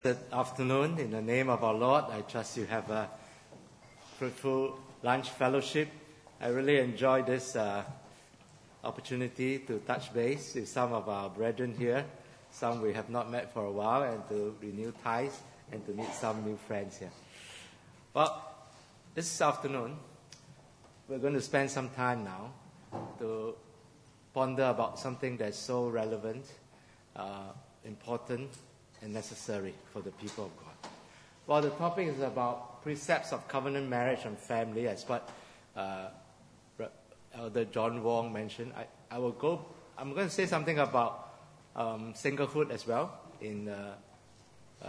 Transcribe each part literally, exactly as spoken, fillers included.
Good afternoon. In the name of our Lord, I trust you have a fruitful lunch fellowship. I really enjoy this uh, opportunity to touch base with some of our brethren here, some we have not met for a while, and to renew ties and to meet some new friends here. Well, this afternoon, we're going to spend some time now to ponder about something that's so relevant, uh, important, and necessary for the people of God. Well, the topic is about precepts of covenant marriage and family, as what uh, Elder John Wong mentioned. I, I will go. I'm going to say something about um, singlehood as well in uh, uh,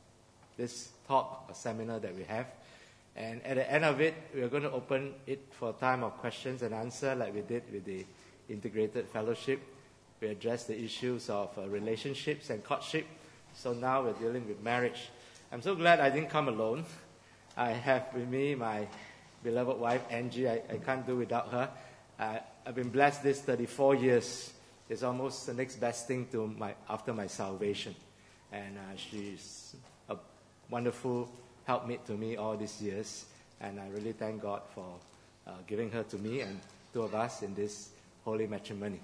this talk or seminar that we have. And at the end of it, we are going to open it for a time of questions and answer, like we did with the integrated fellowship. We addressed the issues of uh, relationships and courtship. So now we're dealing with marriage. I'm so glad I didn't come alone. I have with me my beloved wife, Angie. I, I can't do without her. Uh, I've been blessed this thirty-four years. It's almost the next best thing to my after my salvation. And uh, she's a wonderful helpmate to me all these years. And I really thank God for uh, giving her to me and two of us in this holy matrimony.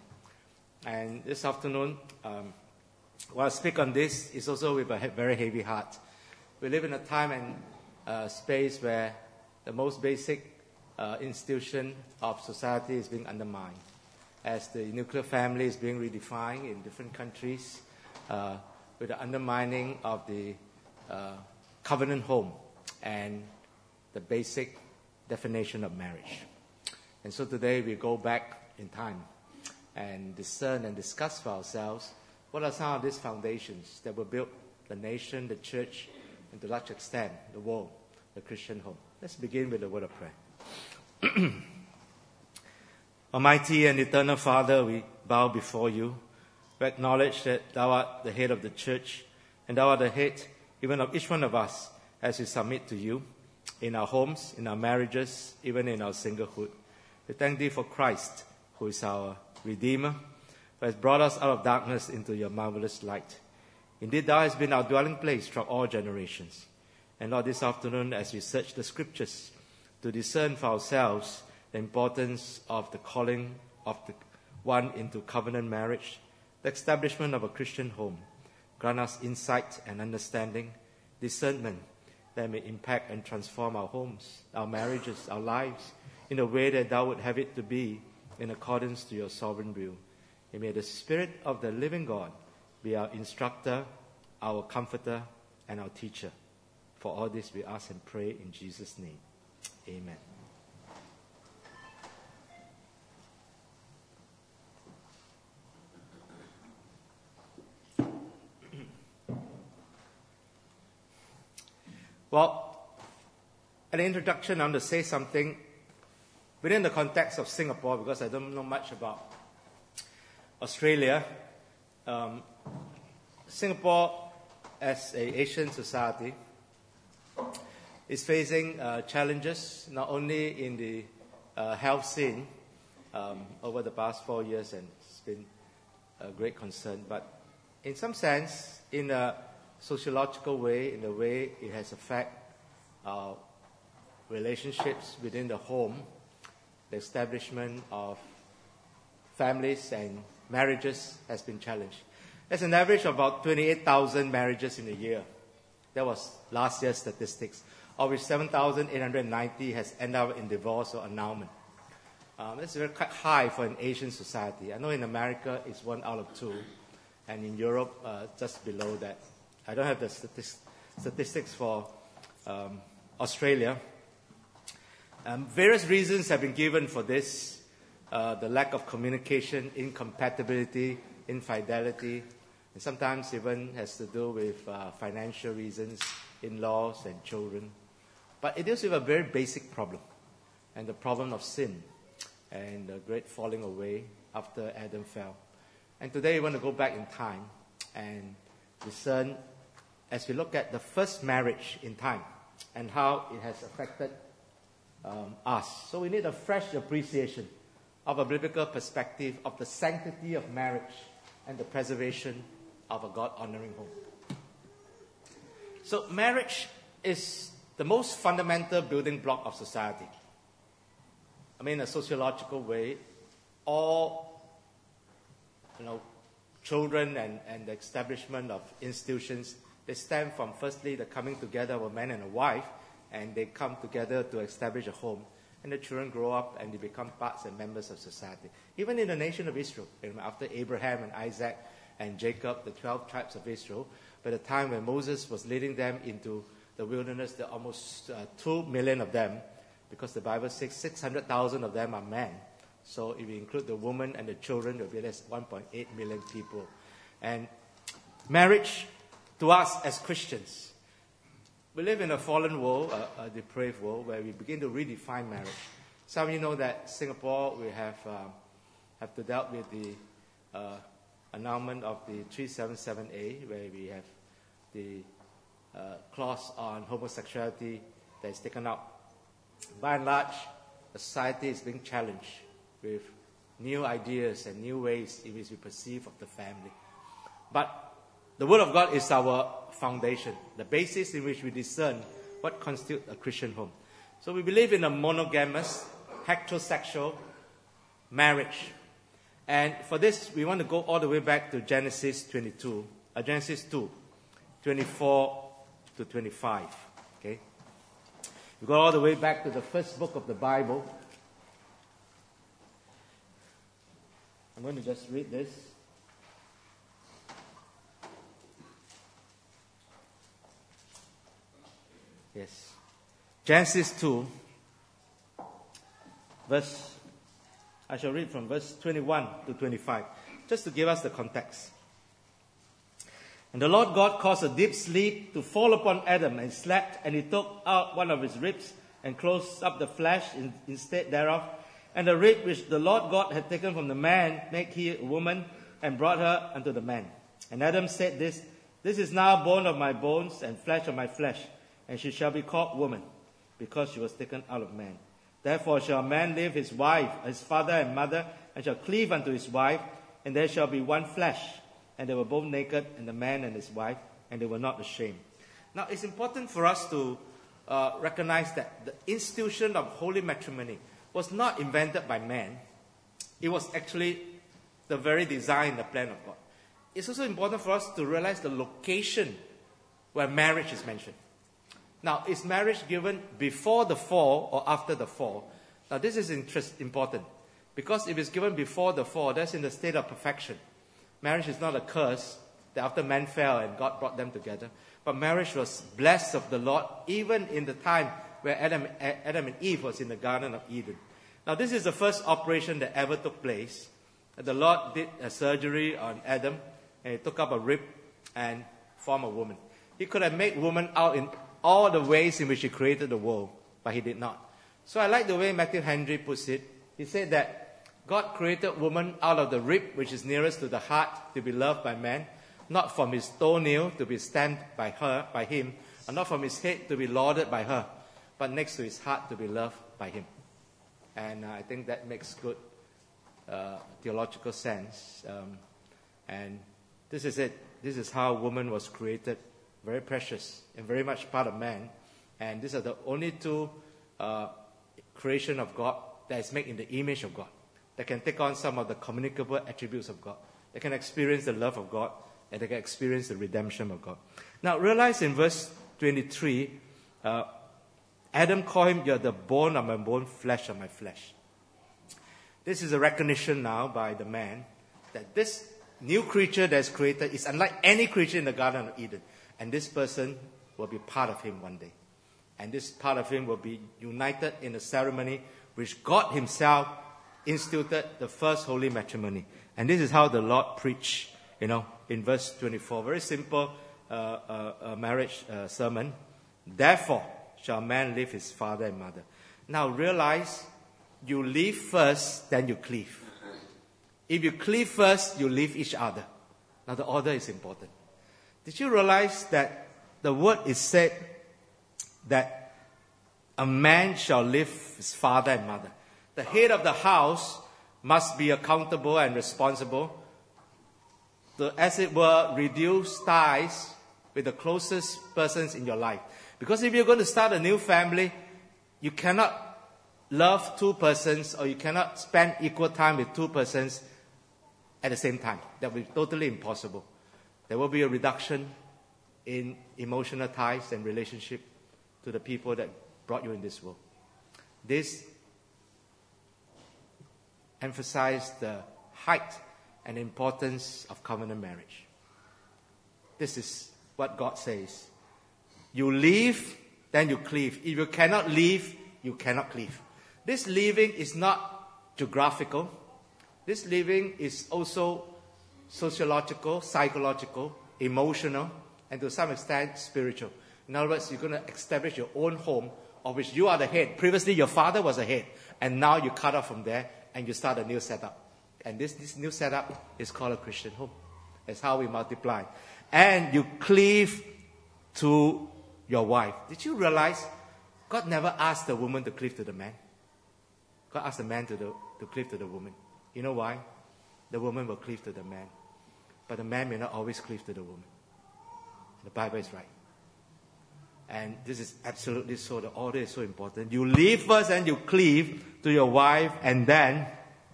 And this afternoon, um, while I speak on this, it's also with a very heavy heart. We live in a time and uh, space where the most basic uh, institution of society is being undermined. As the nuclear family is being redefined in different countries, uh, with the undermining of the uh, covenant home and the basic definition of marriage. And so today we go back in time and discern and discuss for ourselves what are some of these foundations that will build the nation, the church, and to a large extent, the world, the Christian home. Let's begin with a word of prayer. Almighty and eternal Father, we bow before you. We acknowledge that thou art the head of the church, and thou art the head even of each one of us as we submit to you in our homes, in our marriages, even in our singlehood. We thank thee for Christ, who is our Redeemer, who has brought us out of darkness into your marvelous light. Indeed, thou hast been our dwelling place throughout all generations. And Lord, this afternoon, as we search the scriptures to discern for ourselves the importance of the calling of the one into covenant marriage, the establishment of a Christian home, grant us insight and understanding, discernment that may impact and transform our homes, our marriages, our lives, in a way that thou would have it to be in accordance to your sovereign will. And may the Spirit of the living God be our instructor, our comforter, and our teacher. For all this we ask and pray in Jesus' name. Amen. Well, at the introduction, I want to say something within the context of Singapore, because I don't know much about Australia. Um, Singapore, as an Asian society, is facing uh, challenges not only in the uh, health scene um, over the past four years, and it's been a great concern, but in some sense, in a sociological way, in the way it has affected our relationships within the home, the establishment of families and marriages has been challenged. There's an average of about twenty-eight thousand marriages in a year. That was last year's statistics, of which seven thousand eight hundred ninety has ended up in divorce or annulment. Um, that's very quite high for an Asian society. I know in America it's one out of two, and in Europe uh, just below that. I don't have the statis- statistics for um, Australia. Um, various reasons have been given for this. Uh, the lack of communication, incompatibility, infidelity, and sometimes even has to do with uh, financial reasons, in-laws and children. But it deals with a very basic problem, and the problem of sin, and the great falling away after Adam fell. And today we want to go back in time and discern as we look at the first marriage in time and how it has affected um, us. So we need a fresh appreciation of a biblical perspective of the sanctity of marriage and the preservation of a God-honoring home. So marriage is the most fundamental building block of society. I mean, in a sociological way, all, you know, children and, and the establishment of institutions, they stem from, firstly, the coming together of a man and a wife, and they come together to establish a home. And the children grow up and they become parts and members of society. Even in the nation of Israel, after Abraham and Isaac and Jacob, the twelve tribes of Israel, by the time when Moses was leading them into the wilderness, there are almost uh, two million of them, because the Bible says six hundred thousand of them are men. So if you include the women and the children, there will be less one point eight million people. And marriage, to us as Christians, we live in a fallen world, a, a depraved world, where we begin to redefine marriage. Some of you know that Singapore, we have uh, have to dealt with the uh, annulment of the three seventy-seven A, where we have the uh, clause on homosexuality that is taken out. By and large, the society is being challenged with new ideas and new ways in which we perceive of the family. But the Word of God is our foundation, the basis in which we discern what constitutes a Christian home. So we believe in a monogamous, heterosexual marriage. And for this, we want to go all the way back to Genesis twenty-two, uh, Genesis two, twenty-four to twenty-five. Okay, we go all the way back to the first book of the Bible. I'm going to just read this. Yes, Genesis two, verse. I shall read from verse twenty-one to twenty-five, just to give us the context. And the Lord God caused a deep sleep to fall upon Adam, and he slept, and he took out one of his ribs and closed up the flesh in, instead thereof. And the rib which the Lord God had taken from the man made he a woman, and brought her unto the man. And Adam said this, This is now bone of my bones and flesh of my flesh, and she shall be called woman, because she was taken out of man. Therefore shall a man leave his wife, his father and mother, and shall cleave unto his wife, and there shall be one flesh. And they were both naked, and the man and his wife, and they were not ashamed. Now, it's important for us to uh, recognize that the institution of holy matrimony was not invented by man. It was actually the very design, the plan of God. It's also important for us to realize the location where marriage is mentioned. Now, is marriage given before the fall or after the fall? Now, this is interest, important. Because if it's given before the fall, that's in the state of perfection. Marriage is not a curse that after man fell and God brought them together. But marriage was blessed of the Lord even in the time where Adam, Adam and Eve was in the Garden of Eden. Now, this is the first operation that ever took place. The Lord did a surgery on Adam, and he took up a rib and formed a woman. He could have made woman out in all the ways in which he created the world, but he did not. So I like the way Matthew Henry puts it. He said that God created woman out of the rib which is nearest to the heart to be loved by man, not from his toenail to be stamped by her, by him, and not from his head to be lauded by her, but next to his heart to be loved by him. And uh, I think that makes good uh, theological sense. Um, and this is it. This is how woman was created. Very precious and very much part of man. And these are the only two uh, creation of God that is made in the image of God, that can take on some of the communicable attributes of God, that can experience the love of God, and they can experience the redemption of God. Now, realize in verse twenty-three, uh, Adam called him, "You're the bone of my bone, flesh of my flesh." This is a recognition now by the man that this new creature that is created is unlike any creature in the Garden of Eden. And this person will be part of him one day. And this part of him will be united in a ceremony which God himself instituted, the first holy matrimony. And this is how the Lord preached, you know, in verse twenty-four. Very simple uh, uh, uh, marriage uh, sermon. Therefore shall man leave his father and mother. Now realize, you leave first, then you cleave. If you cleave first, you leave each other. Now the order is important. Did you realize that the word is said that a man shall leave his father and mother? The head of the house must be accountable and responsible to, as it were, reduce ties with the closest persons in your life. Because if you're going to start a new family, you cannot love two persons or you cannot spend equal time with two persons at the same time. That will be totally impossible. There will be a reduction in emotional ties and relationship to the people that brought you in this world. This emphasizes the height and importance of covenant marriage. This is what God says. You leave, then you cleave. If you cannot leave, you cannot cleave. This leaving is not geographical. This leaving is also sociological, psychological, emotional, and to some extent spiritual. In other words, you're going to establish your own home of which you are the head. Previously, your father was the head, and now you cut off from there and you start a new setup. And this, this new setup is called a Christian home. That's how we multiply. And you cleave to your wife. Did you realize God never asked the woman to cleave to the man? God asked the man to, the, to cleave to the woman. You know why? The woman will cleave to the man. But the man may not always cleave to the woman. The Bible is right. And this is absolutely so. The order is so important. You leave first and you cleave to your wife, and then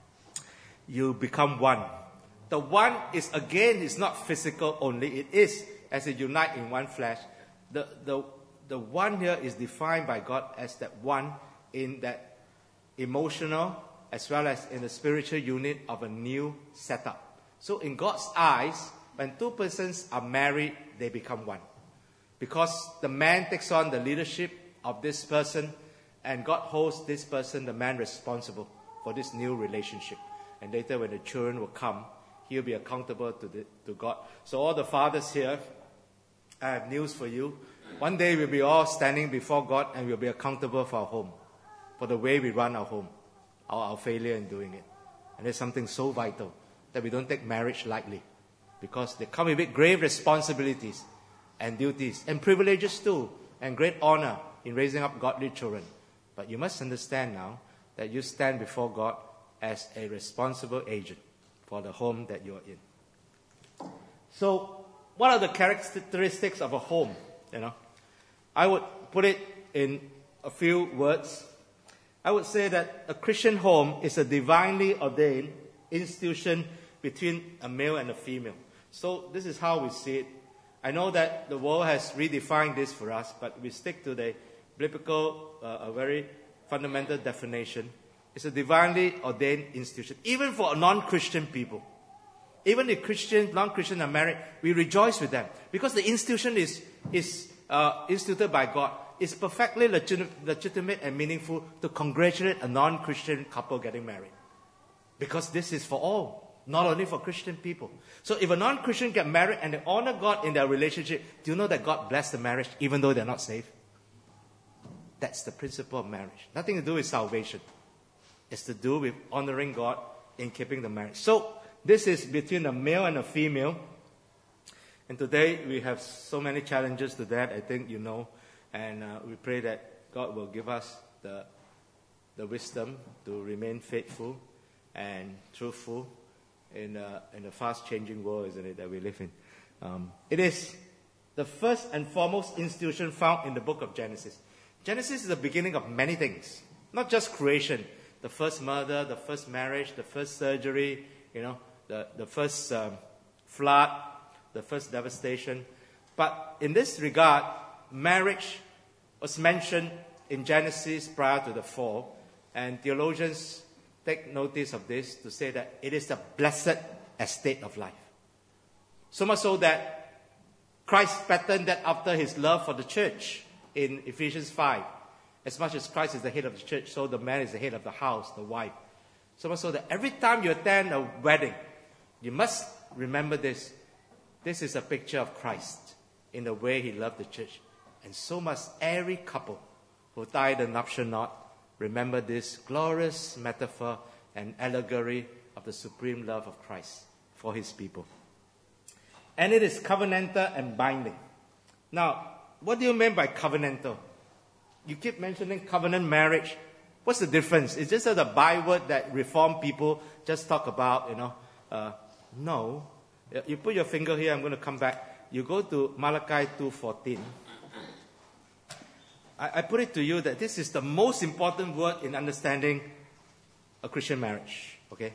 you become one. The one is, again, is not physical only. It is as they unite in one flesh. The, the, the one here is defined by God as that one in that emotional as well as in the spiritual unit of a new setup. So in God's eyes, when two persons are married, they become one. Because the man takes on the leadership of this person, and God holds this person, the man, responsible for this new relationship. And later when the children will come, he'll be accountable to, the, to God. So all the fathers here, I have news for you. One day we'll be all standing before God and we'll be accountable for our home, for the way we run our home, our, our failure in doing it. And there's something so vital that we don't take marriage lightly, because they come with grave responsibilities and duties and privileges too, and great honor in raising up godly children. But you must understand now that you stand before God as a responsible agent for the home that you're in. So, what are the characteristics of a home? You know, I would put it in a few words. I would say that a Christian home is a divinely ordained institution between a male and a female. So this is how we see it. I know that the world has redefined this for us, but we stick to the biblical, uh, a very fundamental definition. It's a divinely ordained institution, even for non-Christian people. Even if Christians, non-Christians are married, we rejoice with them, because the institution is, is uh, instituted by God. It's perfectly legit- legitimate and meaningful to congratulate a non-Christian couple getting married, because this is for all, not only for Christian people. So if a non-Christian get married and they honor God in their relationship, do you know that God blessed the marriage even though they're not saved? That's the principle of marriage. Nothing to do with salvation. It's to do with honoring God in keeping the marriage. So this is between a male and a female. And today we have so many challenges to that, I think you know. And uh, we pray that God will give us the, the wisdom to remain faithful and truthful in a, in a fast-changing world, isn't it, that we live in. Um, it is the first and foremost institution found in the book of Genesis. Genesis is the beginning of many things, not just creation. The first murder, the first marriage, the first surgery, you know, the, the first um, flood, the first devastation. But in this regard, marriage was mentioned in Genesis prior to the fall. And theologians take notice of this to say that it is the blessed estate of life. So much so that Christ patterned that after his love for the church in Ephesians five. As much as Christ is the head of the church, so the man is the head of the house, the wife. So much so that every time you attend a wedding, you must remember this. This is a picture of Christ in the way he loved the church. And so must every couple who tie the nuptial knot remember this glorious metaphor and allegory of the supreme love of Christ for his people. And it is covenantal and binding. Now, what do you mean by covenantal? You keep mentioning covenant marriage. What's the difference? Is this a byword that Reformed people just talk about, you know? Uh, no. You put your finger here, I'm going to come back. you go to Malachi two fourteen. I, I put it to you that this is the most important word in understanding a Christian marriage. Okay?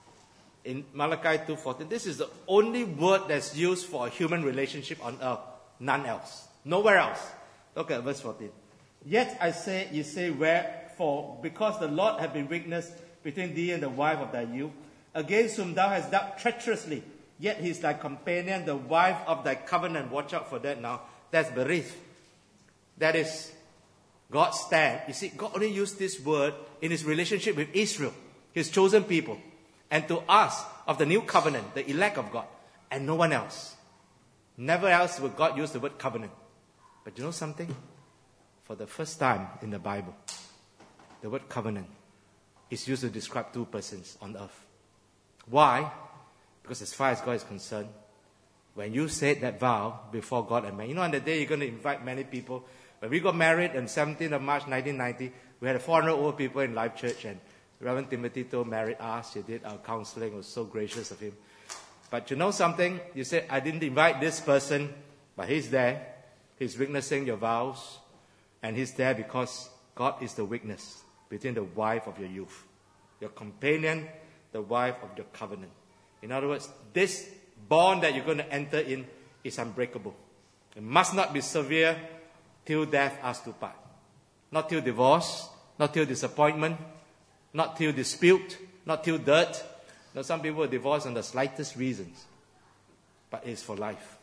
In Malachi two fourteen, this is the only word that's used for a human relationship on earth. None else. Nowhere else. Look at verse fourteen. Yet I say, ye say, wherefore, because the Lord hath been witness between thee and the wife of thy youth, against whom thou hast dealt treacherously, yet he is thy companion, the wife of thy covenant. Watch out for that now. That's berith. That is God's stand. You see, God only used this word in his relationship with Israel, his chosen people, and to us of the new covenant, the elect of God, and no one else. Never else will God use the word covenant. But you know something? For the first time in the Bible, the word covenant is used to describe two persons on earth. Why? Because as far as God is concerned, when you said that vow before God and man, you know on the day you're going to invite many people. When we got married on seventeenth of March nineteen ninety, we had four hundred old people in Life Church, and Reverend Timothy Toh married us. He did our counseling. It was so gracious of him. But you know something? You said, I didn't invite this person, but he's there. He's witnessing your vows. And he's there because God is the witness between the wife of your youth, your companion, the wife of your covenant. In other words, this bond that you're going to enter in is unbreakable. It must not be severe till death us to part. Not till divorce, not till disappointment, not till dispute, not till dirt. Now, some people are divorced on the slightest reasons, but it's for life.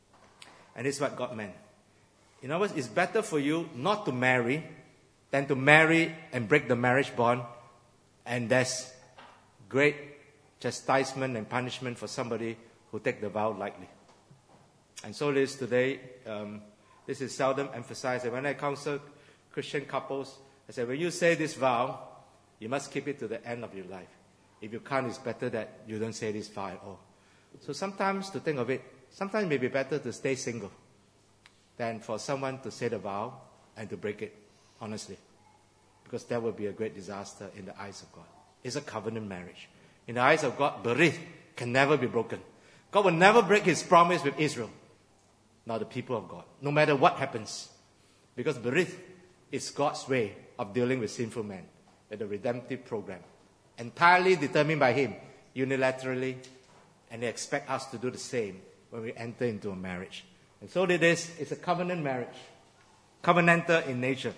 And it's what God meant. In other words, it's better for you not to marry than to marry and break the marriage bond, and there's great chastisement and punishment for somebody who take the vow lightly. And so it is today. Um, this is seldom emphasized. And when I counsel Christian couples, I say, when you say this vow, you must keep it to the end of your life. If you can't, it's better that you don't say this vow at all. So sometimes, to think of it, sometimes it may be better to stay single than for someone to say the vow and to break it, honestly. Because that would be a great disaster in the eyes of God. It's a covenant marriage. In the eyes of God, berith can never be broken. God will never break his promise with Israel, not the people of God, no matter what happens. Because berith is God's way of dealing with sinful men, with the redemptive program. Entirely determined by him, unilaterally, and they expect us to do the same when we enter into a marriage. And so it is, it's a covenant marriage, covenantal in nature.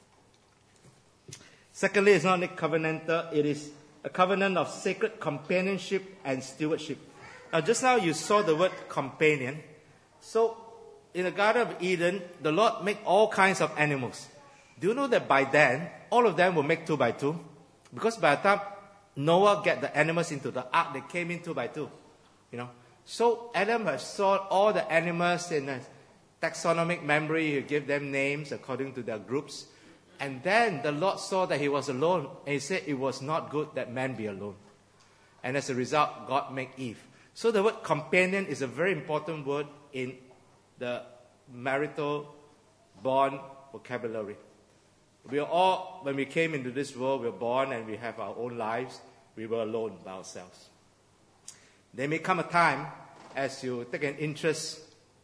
Secondly, it's not only covenantal, it is a covenant of sacred companionship and stewardship. Now, just now you saw the word companion. So, in the Garden of Eden, the Lord made all kinds of animals. Do you know that by then, all of them will make two by two? Because by the time Noah get the animals into the ark, they came in two by two. You know, so Adam has saw all the animals in a taxonomic memory. He gave them names according to their groups. And then the Lord saw that he was alone, and he said it was not good that man be alone. And as a result, God made Eve. So the word companion is a very important word in the marital bond vocabulary. We are all, when we came into this world, we were born and we have our own lives. We were alone by ourselves. There may come a time as you take an interest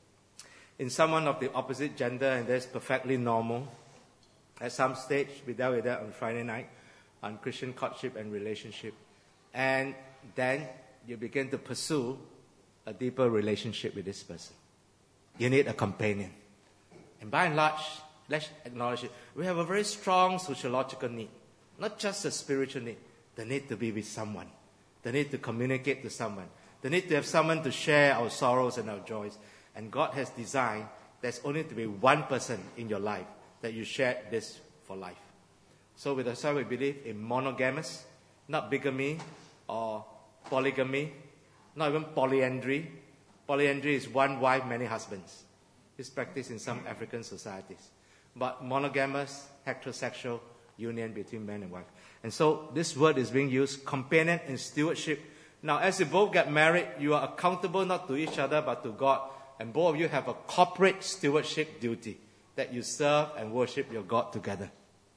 in someone of the opposite gender, and that's perfectly normal. At some stage, we dealt with that on Friday night on Christian courtship and relationship. And then you begin to pursue a deeper relationship with this person. You need a companion. And by and large, let's acknowledge it. We have a very strong sociological need, not just a spiritual need. The need to be with someone. The need to communicate to someone. The need to have someone to share our sorrows and our joys. And God has designed there's only to be one person in your life that you share this for life. So with us, we believe in monogamous, not bigamy or polygamy, not even polyandry. Polyandry is one wife, many husbands. It's practiced in some African societies. But monogamous, heterosexual union between man and wife. And so this word is being used, companion and stewardship. Now, as you both get married, you are accountable not to each other but to God. And both of you have a corporate stewardship duty that you serve and worship your God together.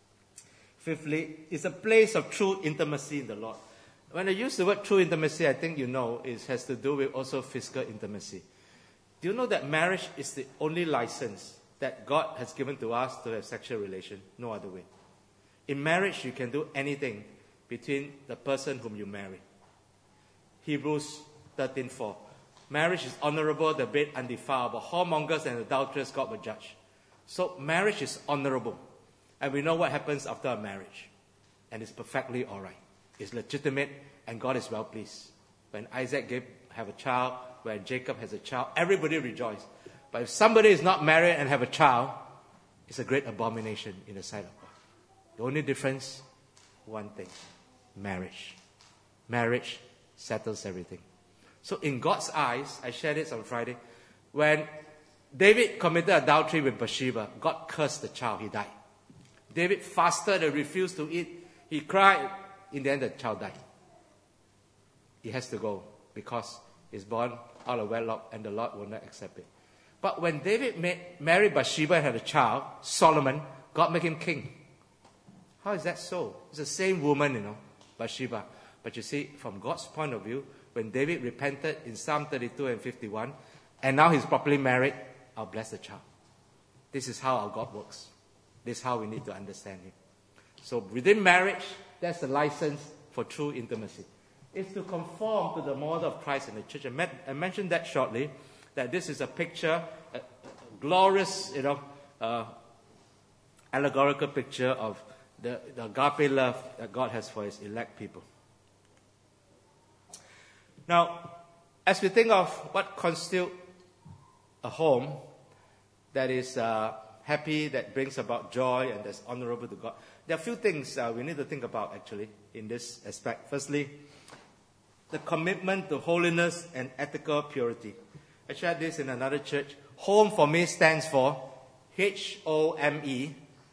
Fifthly, it's a place of true intimacy in the Lord. When I use the word true intimacy, I think you know it has to do with also physical intimacy. Do you know that marriage is the only license that God has given to us to have sexual relation? No other way. In marriage, you can do anything between the person whom you marry. Hebrews thirteen four. Marriage is honorable, the bed undefiled, but whoremongers and adulterers God will judge. So marriage is honorable. And we know what happens after a marriage. And it's perfectly all right. It's legitimate, and God is well pleased. When Isaac gave have a child, when Jacob has a child, everybody rejoices. But if somebody is not married and have a child, it's a great abomination in the sight of God. The only difference, one thing, marriage. Marriage settles everything. So in God's eyes, I shared this on Friday, when David committed adultery with Bathsheba, God cursed the child, he died. David fasted and refused to eat. He cried. In the end, the child died. He has to go because he's born out of wedlock and the Lord will not accept it. But when David made, married Bathsheba and had a child, Solomon, God made him king. How is that so? It's the same woman, you know, Bathsheba. But you see, from God's point of view, when David repented in Psalm thirty-two and fifty-one, and now he's properly married, I'll bless the child. This is how our God works. This is how we need to understand Him. So within marriage, that's the license for true intimacy. It's to conform to the model of Christ in the church. I, met, I mentioned that shortly, that this is a picture, a, a glorious, you know, uh, allegorical picture of the, the agape love that God has for His elect people. Now, as we think of what constitutes a home that is uh, happy, that brings about joy, and that's honorable to God, there are a few things uh, we need to think about actually in this aspect. Firstly, the commitment to holiness and ethical purity. I shared this in another church. Home for me stands for H O M E,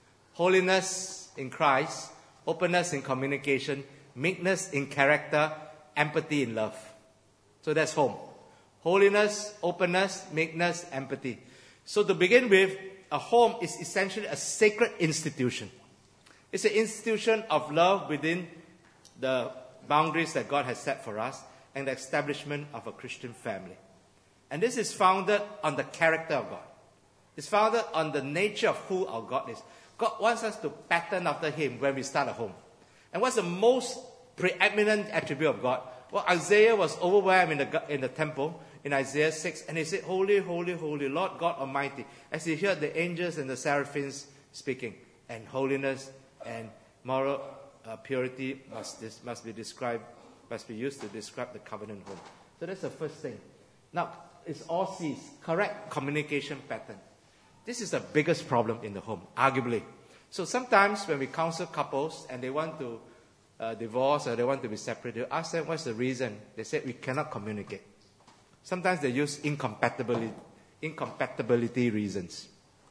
holiness in Christ, openness in communication, meekness in character, empathy in love. So that's home. Holiness, openness, meekness, empathy. So to begin with, a home is essentially a sacred institution. It's an institution of love within the boundaries that God has set for us and the establishment of a Christian family. And this is founded on the character of God. It's founded on the nature of who our God is. God wants us to pattern after Him when we start a home. And what's the most preeminent attribute of God? Well, Isaiah was overwhelmed in the, in the temple in Isaiah six, and he said, "Holy, holy, holy, Lord God Almighty," as he heard the angels and the seraphims speaking. And holiness and moral uh, purity must, this, must be described, must be used to describe the covenant home. So that's the first thing. Now, it's all C's, correct communication pattern. This is the biggest problem in the home, arguably. So sometimes when we counsel couples and they want to uh, divorce or they want to be separated, we ask them what's the reason. They say we cannot communicate. Sometimes they use incompatibility, incompatibility reasons.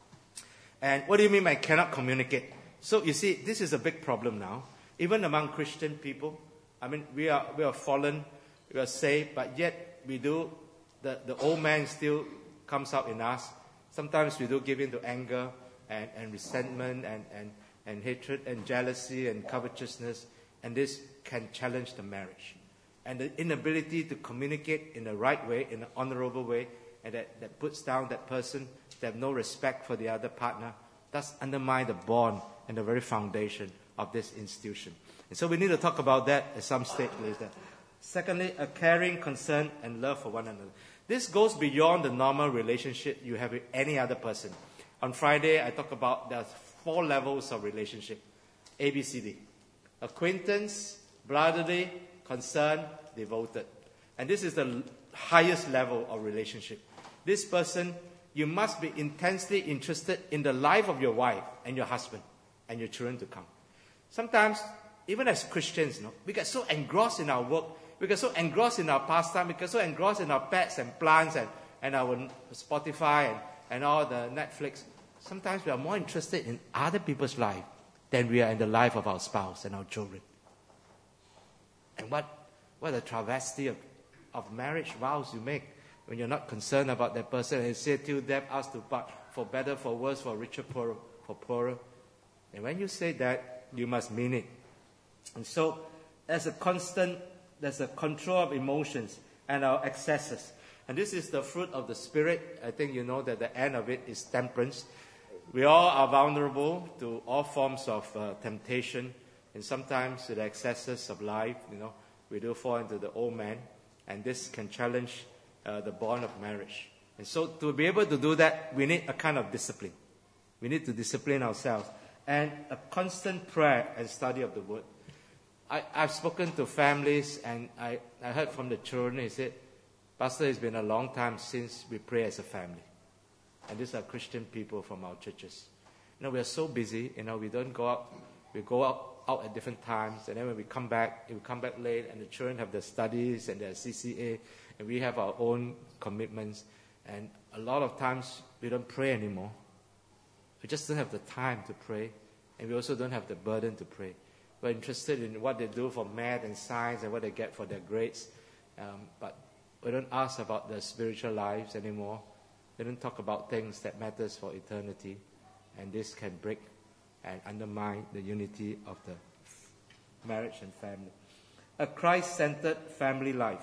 And what do you mean by cannot communicate? So you see, this is a big problem now. Even among Christian people, I mean, we are we are fallen, we are saved, but yet we do, the, the old man still comes out in us. Sometimes we do give in to anger and, and resentment and, and, and hatred and jealousy and covetousness, and this can challenge the marriage. And the inability to communicate in the right way, in an honorable way, and that, that puts down that person, to have no respect for the other partner, does undermine the bond and the very foundation of this institution. And so we need to talk about that at some stage later. Secondly, a caring, concern, and love for one another. This goes beyond the normal relationship you have with any other person. On Friday, I talked about there are four levels of relationship. A, B, C, D. Acquaintance, brotherly, concern, devoted. And this is the highest level of relationship. This person, you must be intensely interested in the life of your wife and your husband and your children to come. Sometimes, even as Christians, you know, we get so engrossed in our work, we get so engrossed in our pastime, we get so engrossed in our pets and plants and, and our Spotify and, and all the Netflix. Sometimes we are more interested in other people's life than we are in the life of our spouse and our children. And what, what a travesty of, of marriage vows you make when you're not concerned about that person and say till death us to part, for better, for worse, for richer, poorer, for poorer. And when you say that, you must mean it. And so, there's a constant, there's a control of emotions and our excesses. And this is the fruit of the Spirit. I think you know that the end of it is temperance. We all are vulnerable to all forms of uh, temptation, and sometimes to the excesses of life, you know, we do fall into the old man, and this can challenge uh, the bond of marriage. And so to be able to do that, we need a kind of discipline. We need to discipline ourselves, and a constant prayer and study of the Word. I, I've spoken to families, and I, I heard from the children, he said, Pastor, it's been a long time since we pray as a family. And these are Christian people from our churches. You know, we are so busy, you know, we don't go out, we go out, out at different times, and then when we come back, we come back late, and the children have their studies and their C C A, and we have our own commitments, and a lot of times we don't pray anymore. We just don't have the time to pray, and we also don't have the burden to pray. We're interested in what they do for math and science and what they get for their grades, um, but we don't ask about their spiritual lives anymore. We don't talk about things that matters for eternity, and this can break and undermine the unity of the marriage and family. A Christ-centered family life.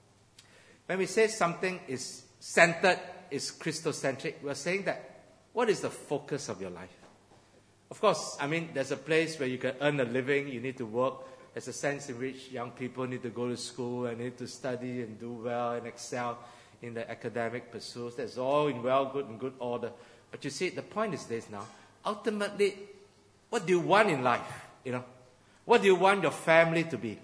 When we say something is centered, is Christocentric, we're saying that what is the focus of your life? Of course, I mean, there's a place where you can earn a living, you need to work. There's a sense in which young people need to go to school and need to study and do well and excel in the academic pursuits. That's all in well, good and good order. But you see, the point is this now. Ultimately, what do you want in life? You know, what do you want your family to be?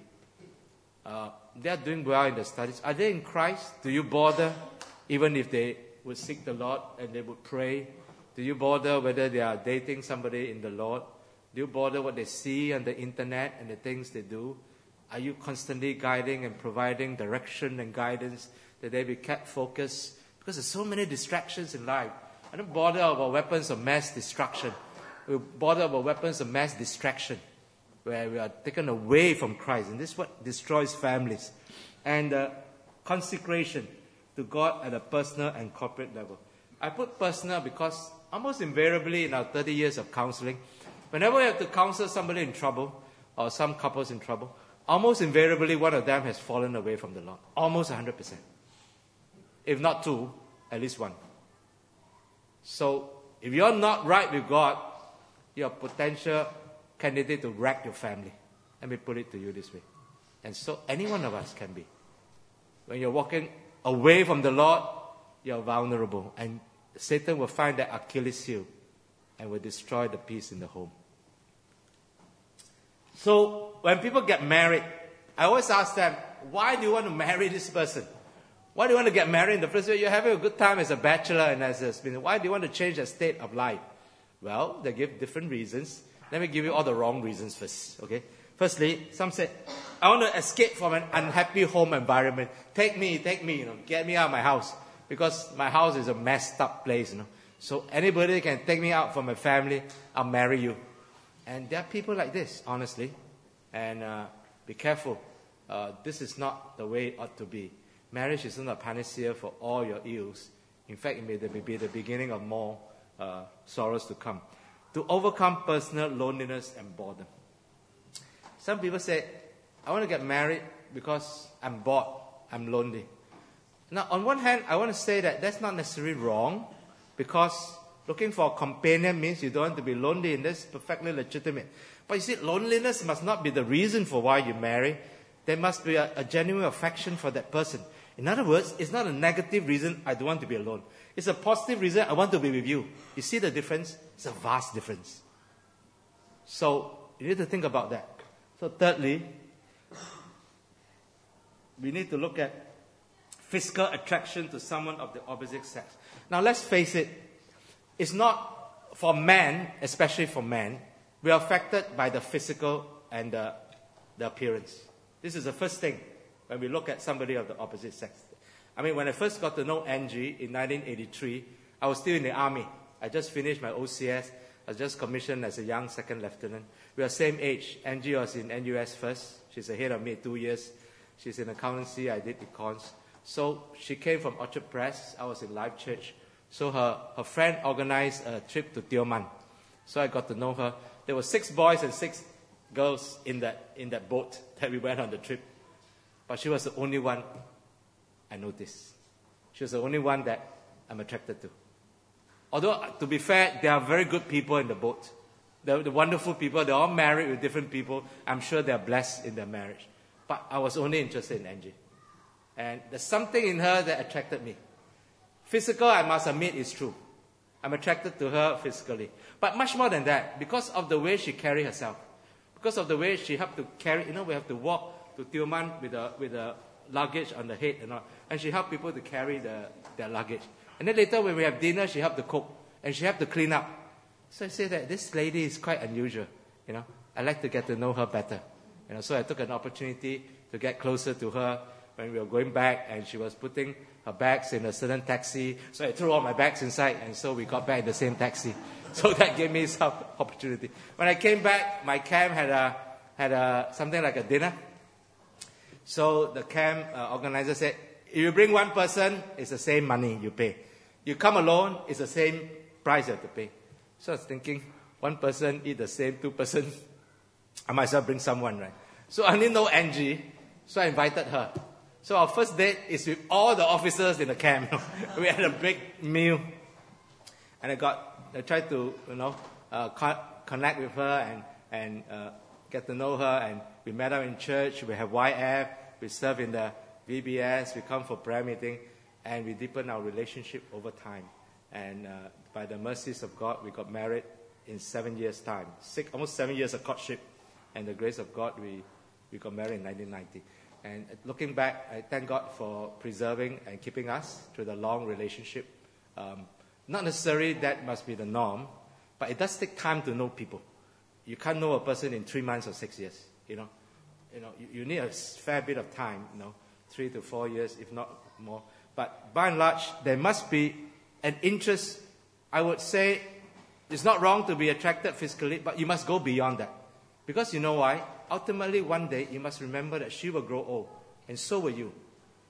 Uh, they are doing well in their studies. Are they in Christ? Do you bother, even if they would seek the Lord and they would pray? Do you bother whether they are dating somebody in the Lord? Do you bother what they see on the internet and the things they do? Are you constantly guiding and providing direction and guidance that they be kept focused? Because there's so many distractions in life. I don't bother about weapons of mass destruction. We bother about weapons of mass distraction, where we are taken away from Christ. And this is what destroys families. And uh, consecration to God at a personal and corporate level. I put personal because almost invariably in our thirty years of counseling, whenever we have to counsel somebody in trouble, or some couples in trouble, almost invariably one of them has fallen away from the Lord. Almost one hundred percent. If not two, at least one. So, if you're not right with God, you're a potential candidate to wreck your family. Let me put it to you this way. And so, any one of us can be. When you're walking away from the Lord, you're vulnerable. And Satan will find that Achilles heel and will destroy the peace in the home. So, when people get married, I always ask them, why do you want to marry this person? Why do you want to get married in the first place? You're having a good time as a bachelor and as a spinner. Why do you want to change the state of life? Well, they give different reasons. Let me give you all the wrong reasons first. Okay. Firstly, some said, I want to escape from an unhappy home environment. Take me, take me, you know, get me out of my house. Because my house is a messed up place, you know. So anybody can take me out from my family, I'll marry you. And there are people like this, honestly. And uh, be careful. Uh, this is not the way it ought to be. Marriage is not a panacea for all your ills. In fact, it may be the beginning of more uh, sorrows to come. To overcome personal loneliness and boredom. Some people say, I want to get married because I'm bored, I'm lonely. Now, on one hand, I want to say that that's not necessarily wrong, because looking for a companion means you don't want to be lonely, and that's perfectly legitimate. But you see, loneliness must not be the reason for why you marry. There must be a, a genuine affection for that person. In other words, it's not a negative reason I don't want to be alone. It's a positive reason I want to be with you. You see the difference? It's a vast difference. So, you need to think about that. So, thirdly, we need to look at physical attraction to someone of the opposite sex. Now, let's face it, it's not for men, especially for men, we are affected by the physical and the, the appearance. This is the first thing when we look at somebody of the opposite sex. I mean, when I first got to know Angie in nineteen eighty-three, I was still in the army. I just finished my O C S. I was just commissioned as a young second lieutenant. We are same age. Angie was in N U S first. She's ahead of me two years. She's in accountancy. I did econs. So she came from Orchard Press. I was in Life Church. So her, her friend organized a trip to Tioman. So I got to know her. There were six boys and six girls in that, in that boat that we went on the trip. But she was the only one I noticed. She was the only one that I'm attracted to. Although, to be fair, there are very good people in the boat. The, the wonderful people, they're all married with different people. I'm sure they're blessed in their marriage. But I was only interested in Angie. And there's something in her that attracted me. Physical, I must admit, is true. I'm attracted to her physically. But much more than that, because of the way she carried herself. Because of the way she helped to carry, you know, we have to walk to Tioman with a, with a luggage on the head and all. And she helped people to carry the, their luggage. And then later when we have dinner, she helped to cook. And she helped to clean up. So I say that this lady is quite unusual. You know, I like to get to know her better. You know, so I took an opportunity to get closer to her when we were going back, and she was putting her bags in a certain taxi. So I threw all my bags inside, and so we got back in the same taxi. So that gave me some opportunity. When I came back, my camp had a had a something like a dinner. So the camp uh, organizer said, if you bring one person, it's the same money you pay. You come alone, it's the same price you have to pay. So I was thinking, one person eat the same, two person, I might as well bring someone, right? So I didn't know Angie, so I invited her. So our first date is with all the officers in the camp. We had a big meal. And I got, I tried to, you know, uh, co- connect with her and, and uh, get to know her. And we met up in church, we have Y F, we serve in the V B S, we come for prayer meeting, and we deepen our relationship over time. And uh, by the mercies of God, we got married in seven years' time. Six, almost seven years of courtship. And the grace of God, we, we got married in nineteen ninety. And looking back, I thank God for preserving and keeping us through the long relationship. Um, not necessarily that must be the norm, but it does take time to know people. You can't know a person in three months or six years. You know, you know, you, you need a fair bit of time. You know, three to four years, if not more. But by and large, there must be an interest. I would say it's not wrong to be attracted physically, but you must go beyond that. Because you know why? Ultimately, one day, you must remember that she will grow old, and so will you.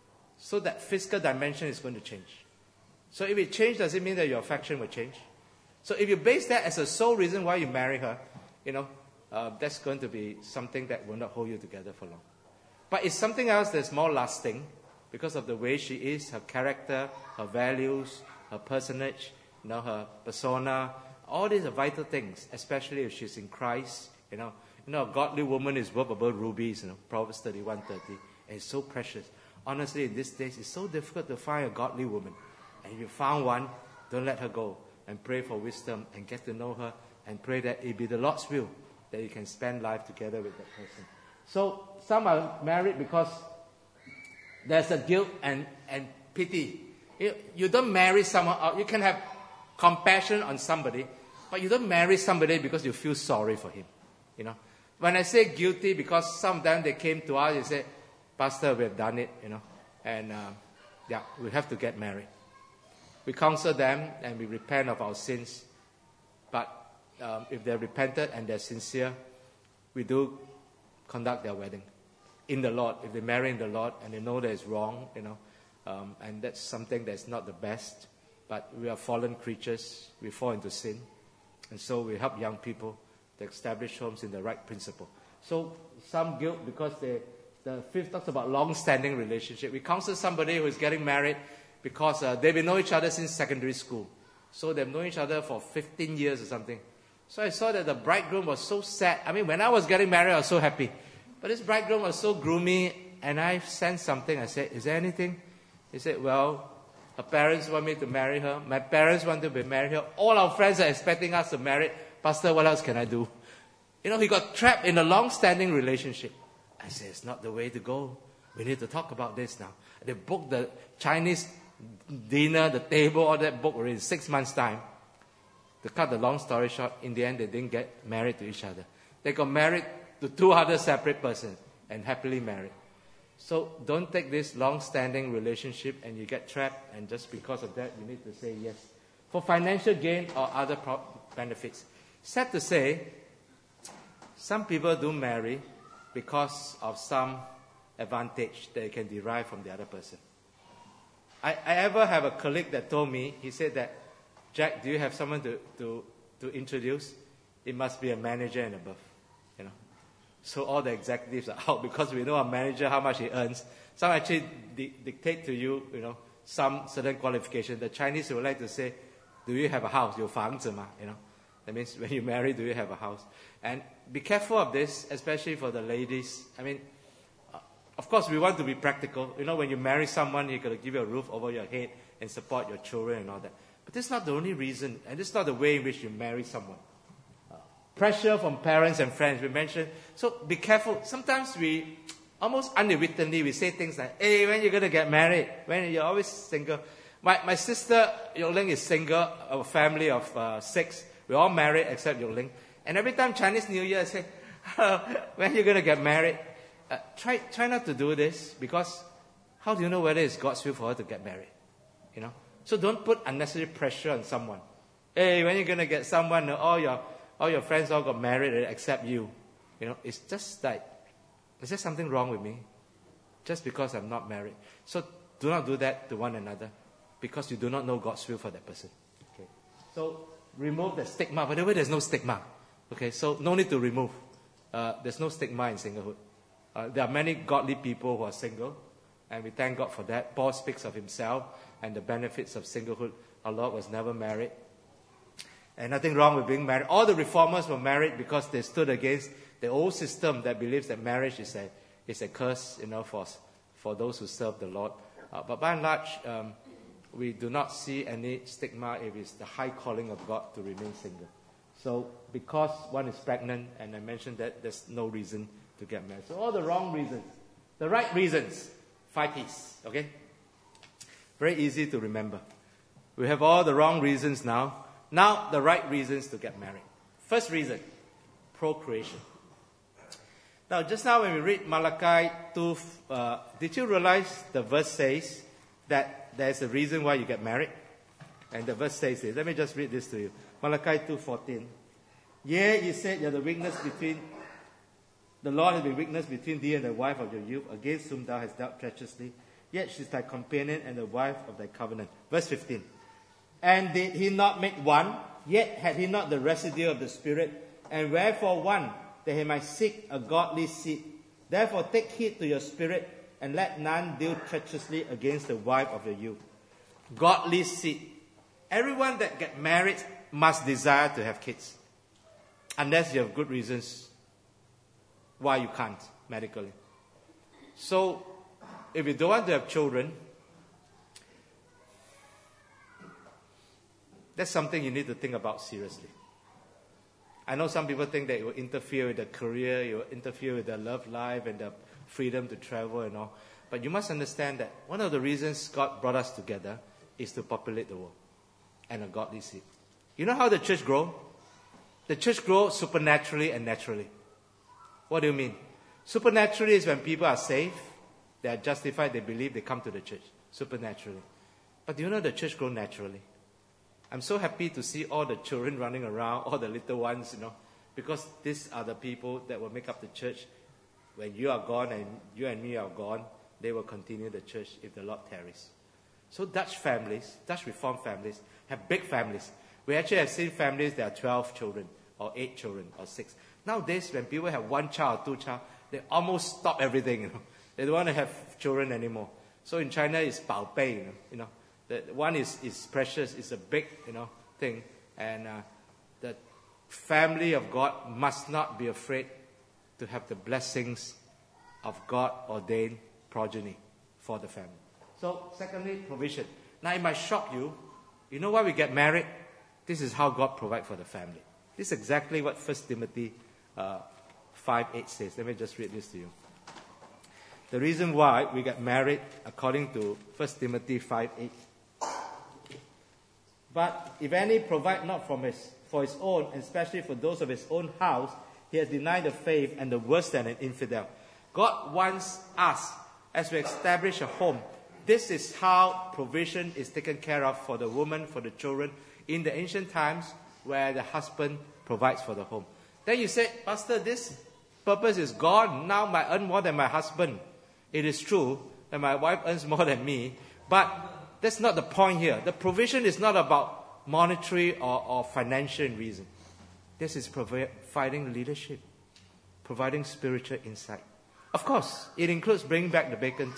So that physical dimension is going to change. So if it changes, does it mean that your affection will change? So if you base that as the sole reason why you marry her, you know, uh, that's going to be something that will not hold you together for long. But it's something else that's more lasting because of the way she is, her character, her values, her personage, you know, her persona. All these are vital things, especially if she's in Christ, you know. You know, a godly woman is worth above rubies, you know, Proverbs thirty-one thirty. And it's so precious. Honestly, in these days, it's so difficult to find a godly woman. And if you found one, don't let her go. And pray for wisdom and get to know her. And pray that it be the Lord's will that you can spend life together with that person. So, some are married because there's a guilt and, and pity. You, you don't marry someone, you can have compassion on somebody, but you don't marry somebody because you feel sorry for him. You know, when I say guilty, because some of them they came to us and said, Pastor, we have done it, you know, and uh, yeah, we have to get married. We counsel them and we repent of our sins. But um, if they're repented and they're sincere, we do conduct their wedding in the Lord. If they marry in the Lord and they know that it's wrong, you know, um, and that's something that's not the best, but we are fallen creatures. We fall into sin. And so we help young people to establish homes in the right principle. So some guilt because they, the fifth talks about long-standing relationship. We counsel somebody who is getting married because uh, they've been knowing each other since secondary school. So they've known each other for fifteen years or something. So I saw that the bridegroom was so sad. I mean, when I was getting married, I was so happy. But this bridegroom was so gloomy, and I sensed something. I said, is there anything? He said, well, her parents want me to marry her. My parents want to be married her. All our friends are expecting us to marry. Pastor, what else can I do? You know, he got trapped in a long-standing relationship. I said, it's not the way to go. We need to talk about this now. They booked the Chinese dinner, the table, all that booked already in six months' time. To cut the long story short, in the end, they didn't get married to each other. They got married to two other separate persons and happily married. So don't take this long-standing relationship and you get trapped, and just because of that, you need to say yes. For financial gain or other pro- benefits. Sad to say, some people do marry because of some advantage that they can derive from the other person. I, I ever have a colleague that told me, he said that, Jack, do you have someone to, to, to introduce? It must be a manager and above, you know. So all the executives are out because we know our manager, how much he earns. Some actually di- dictate to you, you know, some certain qualification. The Chinese would like to say, do you have a house? 有房子吗? You know, that means when you marry, do you have a house? And be careful of this, especially for the ladies. I mean, uh, of course, we want to be practical. You know, when you marry someone, he's going to give you a roof over your head and support your children and all that. But this is not the only reason, and this is not the way in which you marry someone. Uh, pressure from parents and friends, we mentioned. So be careful. Sometimes we, almost unwittingly, we say things like, hey, when you're going to get married? When you're always single. My, my sister, Yoling, is single, a family of uh, six. We're all married except Yoling. And every time Chinese New Year, I say, when you're going to get married? Uh, try, try not to do this, because how do you know whether it's God's will for her to get married? You know? So don't put unnecessary pressure on someone. Hey, when you're going to get someone, all your, all your friends all got married except you. You know, it's just like, is there something wrong with me? Just because I'm not married. So do not do that to one another, because you do not know God's will for that person. Okay. So remove the stigma. By the way, there's no stigma. Okay, so no need to remove. Uh, there's no stigma in singlehood. Uh, there are many godly people who are single, and we thank God for that. Paul speaks of himself and the benefits of singlehood. Our Lord was never married. And nothing wrong with being married. All the reformers were married because they stood against the old system that believes that marriage is a, is a curse, you know, for, for those who serve the Lord. Uh, but by and large, um, we do not see any stigma if it's the high calling of God to remain single. So because one is pregnant, and I mentioned that, there's no reason to get married. So all the wrong reasons. The right reasons, five P's, okay? Very easy to remember. We have all the wrong reasons now. Now the right reasons to get married. First reason, procreation. Now just now when we read Malachi two, uh, did you realize the verse says that there's a reason why you get married? And the verse says this. Let me just read this to you. Malachi two fourteen. Yea, ye said you're the witness between, the Lord has been witness between thee and the wife of your youth, against whom thou hast dealt treacherously. Yet she is thy companion and the wife of thy covenant. Verse fifteen. And did he not make one? Yet had he not the residue of the Spirit? And wherefore one, that he might seek a godly seed? Therefore take heed to your spirit, and let none deal treacherously against the wife of your youth. Godly seed. Everyone that gets married must desire to have kids. Unless you have good reasons why you can't medically. So, if you don't want to have children, that's something you need to think about seriously. I know some people think that it will interfere with the career, it will interfere with their love life and the freedom to travel and all. But you must understand that one of the reasons God brought us together is to populate the world and a godly seed. You know how the church grows? The church grows supernaturally and naturally. What do you mean? Supernaturally is when people are saved, they are justified, they believe, they come to the church. Supernaturally. But do you know the church grows naturally? I'm so happy to see all the children running around, all the little ones, you know, because these are the people that will make up the church. When you are gone and you and me are gone, they will continue the church if the Lord tarries. So Dutch families, Dutch Reformed families, have big families. We actually have seen families that are twelve children, or eight children, or six. Nowadays, when people have one child or two child, they almost stop everything, you know. They don't want to have children anymore. So in China, it's 宝贝, you know. You know. The one is, is precious, it's a big, you know, thing. And uh, the family of God must not be afraid to have the blessings of God-ordained progeny for the family. So, secondly, provision. Now, it might shock you. You know why we get married? This is how God provides for the family. This is exactly what First Timothy uh, five eight says. Let me just read this to you. The reason why we get married, according to First Timothy five eight. But if any provide not from his, for his own, and especially for those of his own house, he has denied the faith and the worse than an infidel. God wants us, as we establish a home, this is how provision is taken care of for the woman, for the children, in the ancient times where the husband provides for the home. Then you say, Pastor, this purpose is gone. Now I earn more than my husband. It is true that my wife earns more than me, but that's not the point here. The provision is not about monetary or, or financial reason. This is providing leadership, providing spiritual insight. Of course, it includes bringing back the bacon too.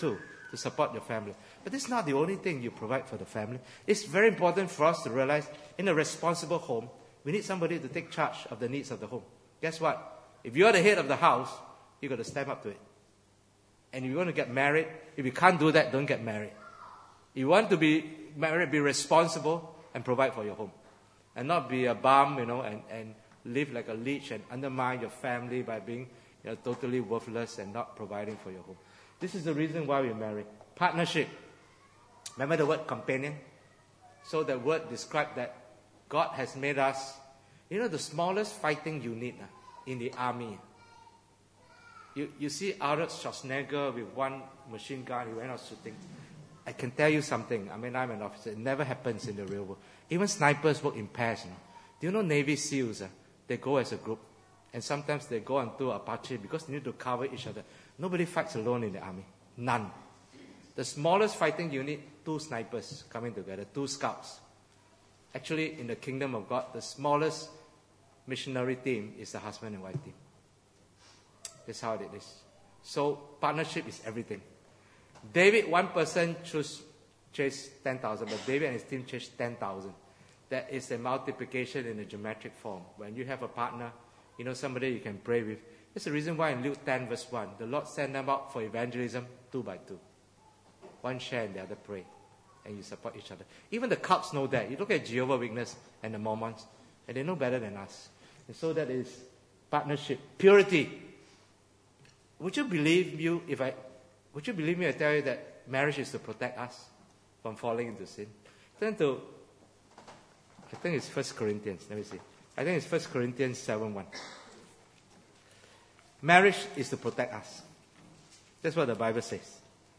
to support your family. But this is not the only thing you provide for the family. It's very important for us to realize in a responsible home, we need somebody to take charge of the needs of the home. Guess what? If you're the head of the house, you've got to step up to it. And if you want to get married, if you can't do that, don't get married. If you want to be married, be responsible and provide for your home. And not be a bum, you know, and, and live like a leech and undermine your family by being, you know, totally worthless and not providing for your home. This is the reason why we marry. Partnership. Remember the word companion? So the word describes that God has made us, you know, the smallest fighting unit uh, in the army. You, you see Arnold Schwarzenegger with one machine gun, he went out shooting. I can tell you something. I mean, I'm an officer. It never happens in the real world. Even snipers work in pairs. You know. Do you know Navy SEALs? Uh, they go as a group. And sometimes they go onto Apache because they need to cover each other. Nobody fights alone in the army. None. The smallest fighting unit, two snipers coming together, two scouts. Actually, in the kingdom of God, the smallest missionary team is the husband and wife team. That's how it is. So partnership is everything. David, one person chose, chased ten thousand, but David and his team chased ten thousand. That is a multiplication in a geometric form. When you have a partner, you know, somebody you can pray with. That's the reason why in Luke ten verse one, the Lord sent them out for evangelism two by two. One share and the other pray. And you support each other. Even the cults know that. You look at Jehovah's Witnesses and the Mormons, and they know better than us. And so that is partnership. Purity. Would you believe you if I would you believe me I tell you that marriage is to protect us from falling into sin? Turn to I think it's First Corinthians. Let me see. I think it's First Corinthians seven one. Marriage is to protect us. That's what the Bible says.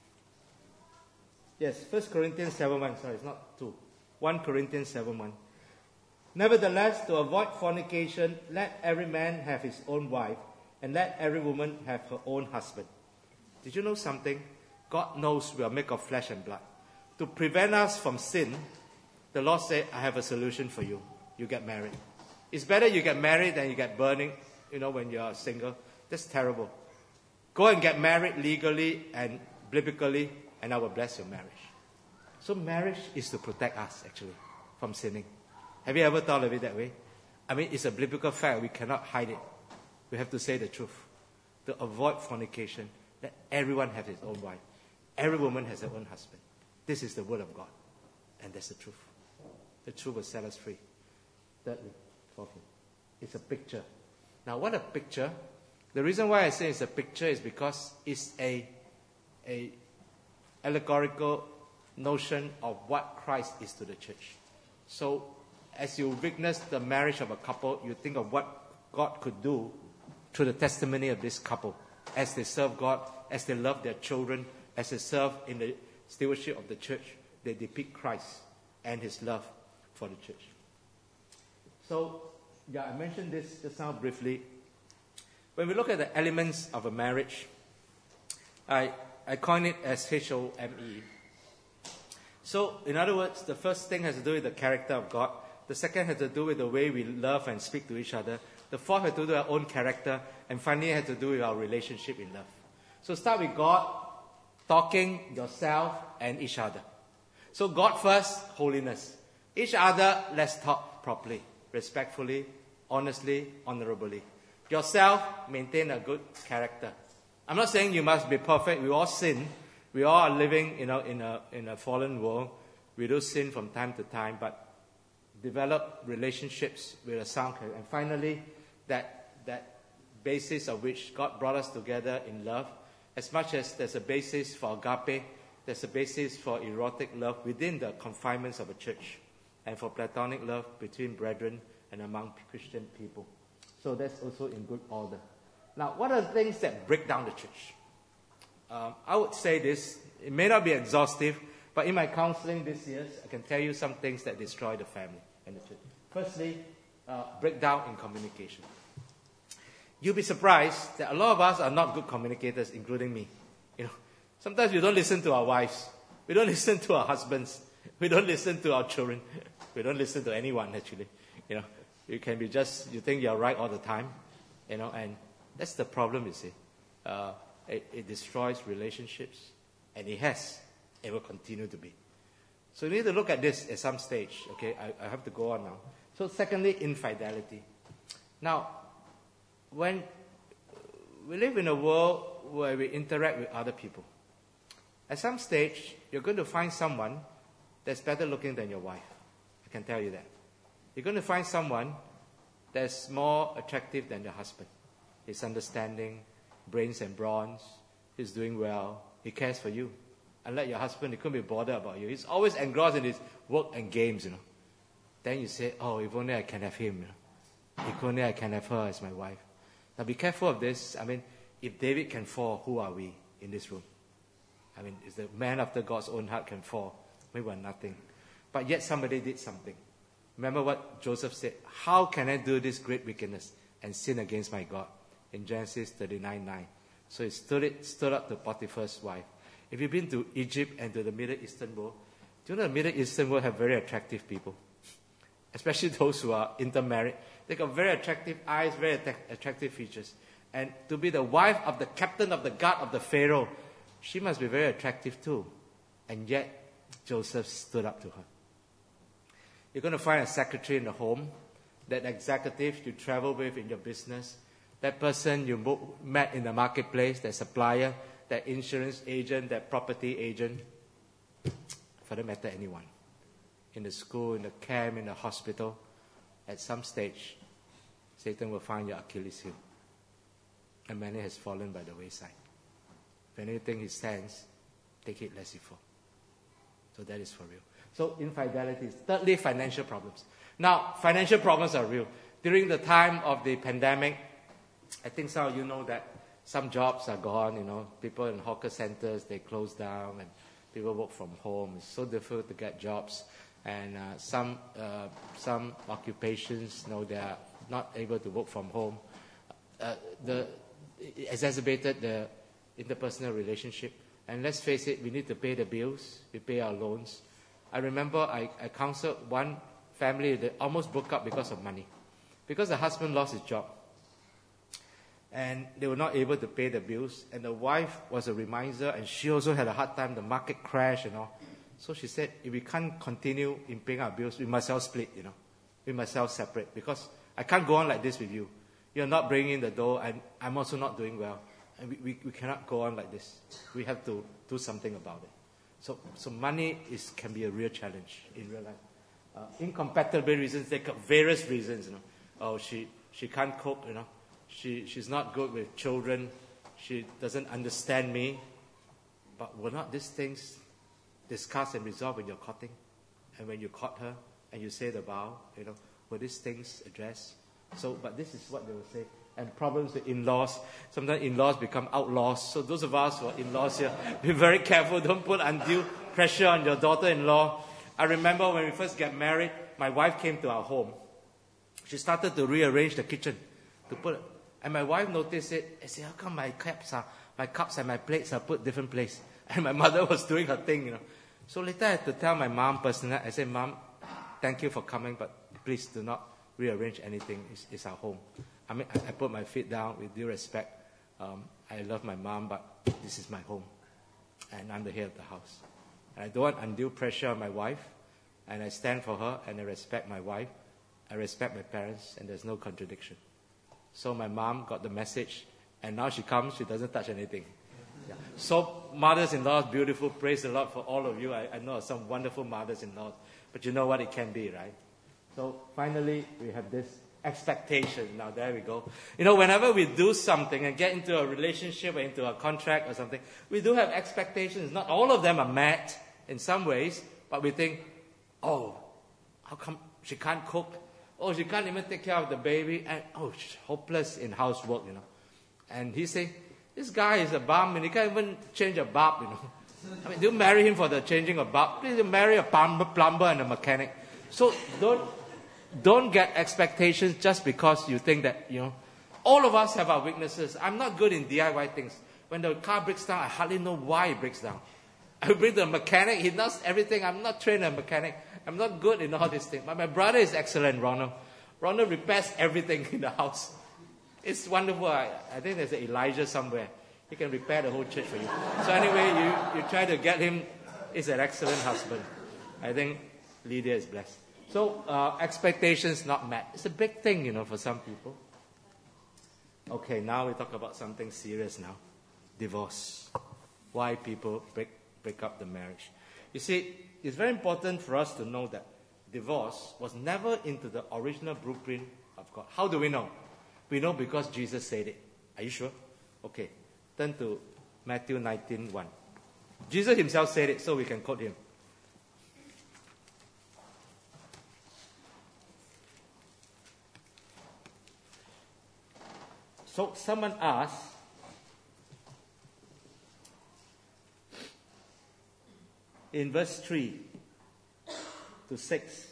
Yes, First Corinthians seven one. Sorry, it's not two. First Corinthians seven one. Nevertheless, to avoid fornication, let every man have his own wife, and let every woman have her own husband. Did you know something? God knows we are made of flesh and blood. To prevent us from sin, the Lord said, I have a solution for you. You get married. It's better you get married than you get burning, you know, when you are single. That's terrible. Go and get married legally and biblically, and I will bless your marriage. So marriage is to protect us, actually, from sinning. Have you ever thought of it that way? I mean, it's a biblical fact. We cannot hide it. We have to say the truth. To avoid fornication, let everyone have his own wife. Every woman has her own husband. This is the word of God. And that's the truth. The truth will set us free. Thirdly, fourthly, it's a picture. Now, what a picture. The reason why I say it's a picture is because it's a, a allegorical notion of what Christ is to the church. So, as you witness the marriage of a couple, you think of what God could do through the testimony of this couple. As they serve God, as they love their children, as they serve in the stewardship of the church, they depict Christ and his love for the church. So, yeah, I mentioned this just now briefly. When we look at the elements of a marriage, I, I coin it as H O M E. So, in other words, the first thing has to do with the character of God. The second has to do with the way we love and speak to each other. The fourth has to do with our own character. And finally, it has to do with our relationship in love. So start with God, talking, yourself, and each other. So God first, holiness. Each other, let's talk properly, respectfully, honestly, honorably. Yourself, maintain a good character. I'm not saying you must be perfect. We all sin. We all are living, you know, in a in a fallen world. We do sin from time to time, but develop relationships with a sound character. And finally, that that basis of which God brought us together in love, as much as there's a basis for agape, there's a basis for erotic love within the confinements of a church, and for platonic love between brethren and among Christian people. So that's also in good order. Now, what are the things that break down the church? Um, I would say this, it may not be exhaustive, but in my counseling this year, I can tell you some things that destroy the family and the church. Firstly, uh, breakdown in communication. You'll be surprised that a lot of us are not good communicators, including me. You know, sometimes we don't listen to our wives. We don't listen to our husbands. We don't listen to our children. We don't listen to anyone, actually. You know, you can be just, you think you're right all the time. You know, and that's the problem, you see. Uh, it, it destroys relationships. And it has. It will continue to be. So you need to look at this at some stage. Okay, I, I have to go on now. So secondly, infidelity. Now, when we live in a world where we interact with other people, at some stage, you're going to find someone that's better looking than your wife. I can tell you that. You're going to find someone that's more attractive than your husband. He's understanding, brains and bronze. He's doing well. He cares for you. Unlike your husband, he couldn't be bothered about you. He's always engrossed in his work and games, you know. Then you say, oh, if only I can have him, you know. If only I can have her as my wife. Now be careful of this. I mean, if David can fall, who are we in this room? I mean, if the man after God's own heart can fall, we were nothing. But yet somebody did something. Remember what Joseph said, how can I do this great wickedness and sin against my God? In Genesis thirty-nine nine. So he stood, it, stood up to Potiphar's wife. If you've been to Egypt and to the Middle Eastern world, do you know the Middle Eastern world have very attractive people? Especially those who are intermarried. They got very attractive eyes, very att- attractive features. And to be the wife of the captain of the guard of the Pharaoh, she must be very attractive too. And yet, Joseph stood up to her. You're going to find a secretary in the home, that executive you travel with in your business, that person you mo- met in the marketplace, that supplier, that insurance agent, that property agent, for that matter, anyone. In the school, in the camp, in the hospital, at some stage, Satan will find your Achilles heel. And many has fallen by the wayside. If anything he stands, take it lest he fall. So that is for real. So infidelity. Thirdly, financial problems. Now, financial problems are real. During the time of the pandemic, I think some of you know that some jobs are gone, you know. People in hawker centers, they close down and people work from home. It's so difficult to get jobs. And uh, some uh, some occupations, you know, they are not able to work from home. Uh, the it exacerbated the interpersonal relationship. And let's face it, we need to pay the bills, we pay our loans. I remember I, I counseled one family that almost broke up because of money. Because the husband lost his job. And they were not able to pay the bills. And the wife was a reminder, and she also had a hard time. The market crashed and all. So she said, if we can't continue in paying our bills, we must all split, you know. We must all separate. Because I can't go on like this with you. You're not bringing in the dough, and I'm also not doing well. And we, we, we cannot go on like this. We have to do something about it. So, so money is can be a real challenge in real life. Uh, incompatible reasons, they got various reasons, you know. Oh, she, she can't cook, you know. She, she's not good with children. She doesn't understand me. But were not these things discussed and resolved in your courting? And when you caught her and you say the vow, you know, were these things addressed? So, but this is what they will say. And problems with in-laws. Sometimes in-laws become outlaws. So those of us who are in-laws here, be very careful. Don't put undue pressure on your daughter-in-law. I remember when we first got married, my wife came to our home. She started to rearrange the kitchen to put, and my wife noticed it. I said, how come my cups are, my cups and my plates are put different place? And my mother was doing her thing, you know. So later I had to tell my mom personally. I said, Mom, thank you for coming, but please do not rearrange anything. It's, it's our home. I mean, I, I put my feet down with due respect. Um, I love my mom, but this is my home. And I'm the head of the house. And I don't want undue pressure on my wife. And I stand for her, and I respect my wife. I respect my parents, and there's no contradiction. So my mom got the message, and now she comes, she doesn't touch anything. Yeah. So mothers-in-law, beautiful, praise the Lord for all of you. I, I know some wonderful mothers-in-law, but you know what it can be, right? So finally, we have this expectation. Now there we go. You know, whenever we do something and get into a relationship or into a contract or something, we do have expectations. Not all of them are met in some ways, but we think, oh, how come she can't cook? Oh, she can't even take care of the baby. And, oh, she's hopeless in housework, you know. And he say, this guy is a bum and he can't even change a bulb, you know. I mean, do you marry him for the changing of bulb? Please marry a plumber, plumber and a mechanic. So don't, don't get expectations just because you think that, you know, all of us have our weaknesses. I'm not good in D I Y things. When the car breaks down, I hardly know why it breaks down. I bring the mechanic, he does everything. I'm not trained as a mechanic. I'm not good in all these things. But my brother is excellent, Ronald. Ronald repairs everything in the house. It's wonderful. I, I think there's an Elijah somewhere. He can repair the whole church for you. So anyway, you, you try to get him. He's an excellent husband. I think Lydia is blessed. So uh, expectations not met. It's a big thing, you know, for some people. Okay, now we talk about something serious now. Divorce. Why people break, break up the marriage. You see, it's very important for us to know that divorce was never into the original blueprint of God. How do we know? We know because Jesus said it. Are you sure? Okay. Turn to Matthew nineteen one. Jesus himself said it, so we can quote him. So someone asked, in verse three to six,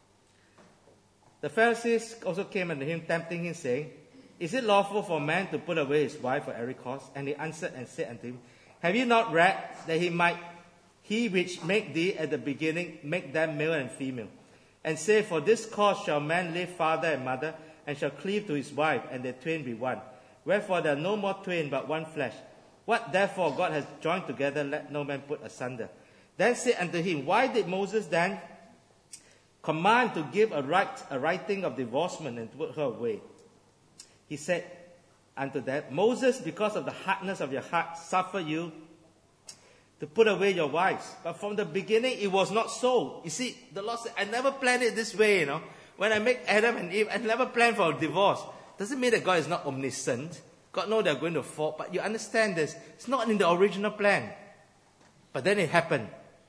the Pharisees also came unto him, tempting him, saying, Is it lawful for a man to put away his wife for every cause? And he answered and said unto him, Have you not read that he might, he which made thee at the beginning, make them male and female? And say, For this cause shall man leave father and mother, and shall cleave to his wife, and their twain be one. Wherefore there are no more twain, but one flesh. What therefore God has joined together, let no man put asunder. Then said unto him, Why did Moses then command to give a right, a writing of divorcement and to put her away? He said unto them, Moses, because of the hardness of your heart, suffer you to put away your wives. But from the beginning it was not so. You see, the Lord said, I never planned it this way, you know. When I make Adam and Eve, I never planned for a divorce. Doesn't mean that God is not omniscient. God knows they're going to fall. But you understand this. It's not in the original plan. But then it happened.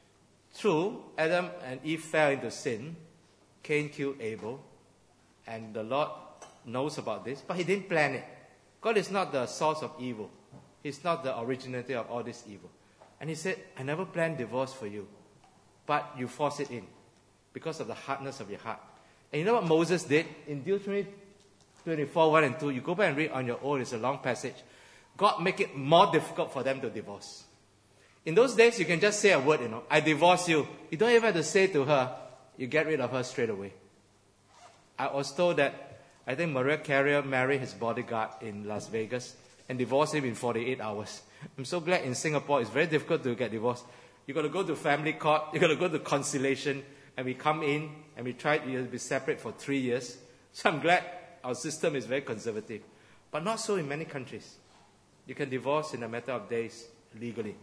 True, Adam and Eve fell into sin. Cain killed Abel. And the Lord knows about this. But he didn't plan it. God is not the source of evil. He's not the originator of all this evil. And he said, I never planned divorce for you. But you force it in. Because of the hardness of your heart. And you know what Moses did? In Deuteronomy twenty-four, one and two, you go back and read on your own. It's a long passage. God make it more difficult for them to divorce. In those days, you can just say a word, you know, I divorce you. You don't even have to say to her, you get rid of her straight away. I was told that, I think Mariah Carey married his bodyguard in Las Vegas and divorced him in forty-eight hours. I'm so glad in Singapore, it's very difficult to get divorced. You've got to go to family court, you've got to go to conciliation, and we come in and we try to be separate for three years. So I'm glad our system is very conservative. But not so in many countries. You can divorce in a matter of days legally.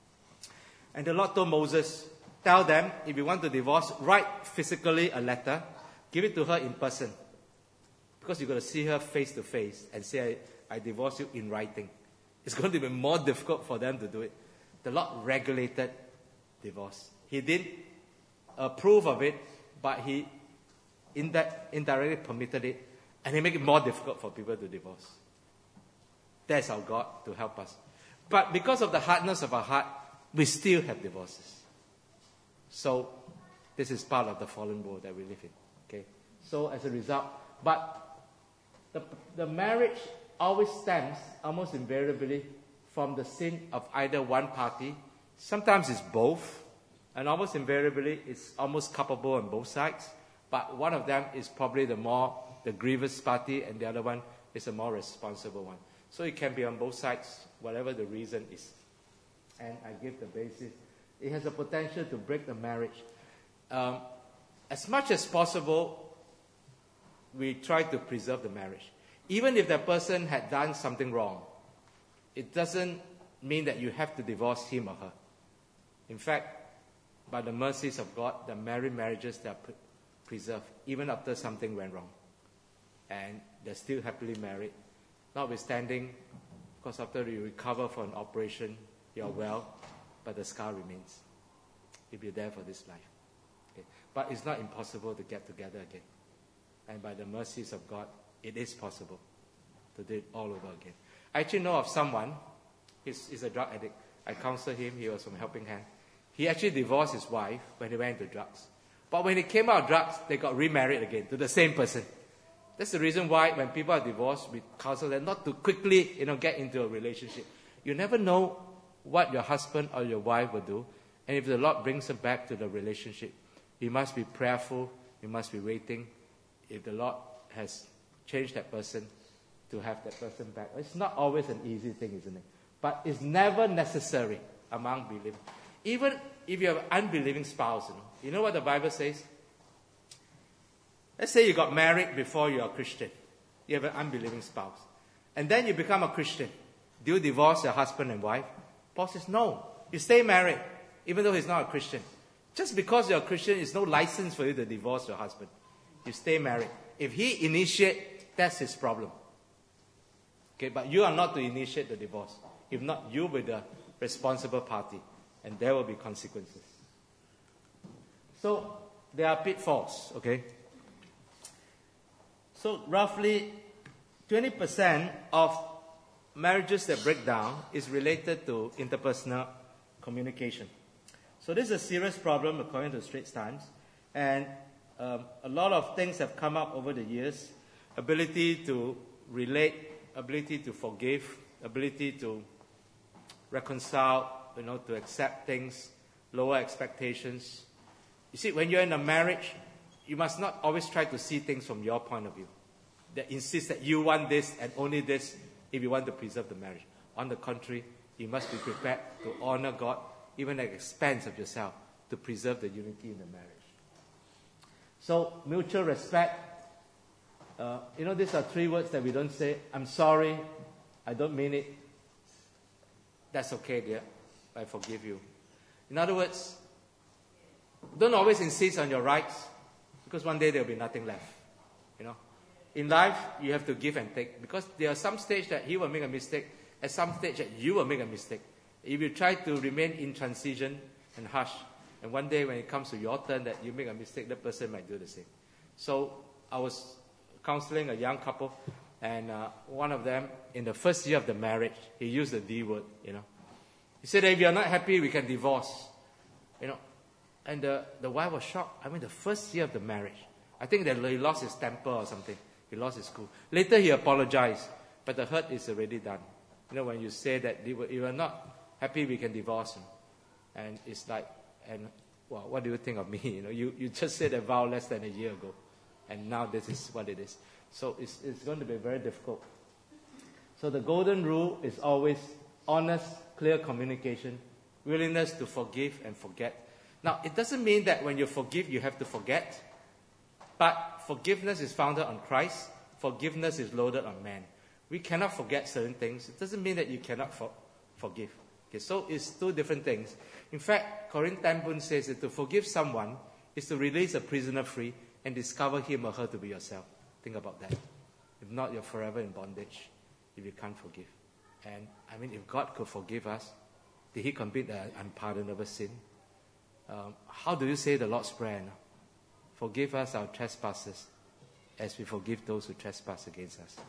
And the Lord told Moses, tell them, if you want to divorce, write physically a letter, give it to her in person. Because you've got to see her face to face and say, I, I divorce you in writing. It's going to be more difficult for them to do it. The Lord regulated divorce. He didn't approve of it, but He indi- indirectly permitted it, and He made it more difficult for people to divorce. That's our God to help us. But because of the hardness of our heart, we still have divorces. So, this is part of the fallen world that we live in. Okay. So, as a result, but the, the marriage always stems, almost invariably, from the sin of either one party. Sometimes it's both, and almost invariably it's almost culpable on both sides. But one of them is probably the more, the grievous party, and the other one is a more responsible one. So it can be on both sides, whatever the reason is. And I give the basis. It has the potential to break the marriage. Um, as much as possible, we try to preserve the marriage. Even if that person had done something wrong, it doesn't mean that you have to divorce him or her. In fact, by the mercies of God, the married marriages that are pre- preserved, even after something went wrong. And they're still happily married. Notwithstanding, because after you recover from an operation, you're well, but the scar remains. You'll be there for this life. Okay. But it's not impossible to get together again. And by the mercies of God, it is possible to do it all over again. I actually know of someone, he's, he's a drug addict. I counseled him, he was from Helping Hand. He actually divorced his wife when he went into drugs. But when he came out of drugs, they got remarried again to the same person. That's the reason why when people are divorced, we counsel them not to quickly, you know, get into a relationship. You never know what your husband or your wife will do. And if the Lord brings them back to the relationship, you must be prayerful, you must be waiting. If the Lord has changed that person, to have that person back. It's not always an easy thing, isn't it? but it's never necessary among believers. Even if you have an unbelieving spouse, you know, you know what the Bible says? Let's say you got married before you are a Christian. You have an unbelieving spouse. And then you become a Christian. Do you divorce your husband and wife? Paul says, no. You stay married, even though he's not a Christian. Just because you're a Christian, it's no license for you to divorce your husband. You stay married. If he initiates, that's his problem. Okay, but you are not to initiate the divorce. If not, you will be the responsible party. And there will be consequences. So, there are pitfalls, okay? So, roughly twenty percent of marriages that break down is related to interpersonal communication. So, this is a serious problem according to the Straits Times. And um, a lot of things have come up over the years. Ability to relate, ability to forgive, ability to reconcile, you know, to accept things, lower expectations. You see, when you're in a marriage, you must not always try to see things from your point of view. That insists that you want this and only this if you want to preserve the marriage. On the contrary, you must be prepared to honor God, even at the expense of yourself, to preserve the unity in the marriage. So, mutual respect. Uh, you know, these are three words that we don't say. I'm sorry, I don't mean it. That's okay, dear. I forgive you. In other words, don't always insist on your rights, because one day there will be nothing left. You know, in life you have to give and take, because there are some stage that he will make a mistake, at some stage that you will make a mistake. If you try to remain in transition and hush, and one day when it comes to your turn that you make a mistake, that person might do the same. So I was counseling a young couple, and uh, one of them, in the first year of the marriage, he used the D word, you know. He said, if you're not happy, we can divorce. You know, and the, the wife was shocked. I mean, the first year of the marriage. I think that he lost his temper or something. He lost his cool. Later, he apologized, but the hurt is already done. You know, when you say that if you're not happy, we can divorce. You know? And it's like, and well, what do you think of me? You know, you, you just said a vow less than a year ago, and now this is what it is. So it's, it's going to be very difficult. So the golden rule is always honest, clear communication, willingness to forgive and forget. Now, it doesn't mean that when you forgive, you have to forget. But forgiveness is founded on Christ. Forgiveness is loaded on man. We cannot forget certain things. It doesn't mean that you cannot for, forgive. Okay, so it's two different things. In fact, Corinne Ten Boom says that to forgive someone is to release a prisoner free and discover him or her to be yourself. Think about that. If not, you're forever in bondage if you can't forgive. And, I mean, if God could forgive us, did he commit an unpardonable sin? Um, how do you say the Lord's Prayer? No? Forgive us our trespasses as we forgive those who trespass against us.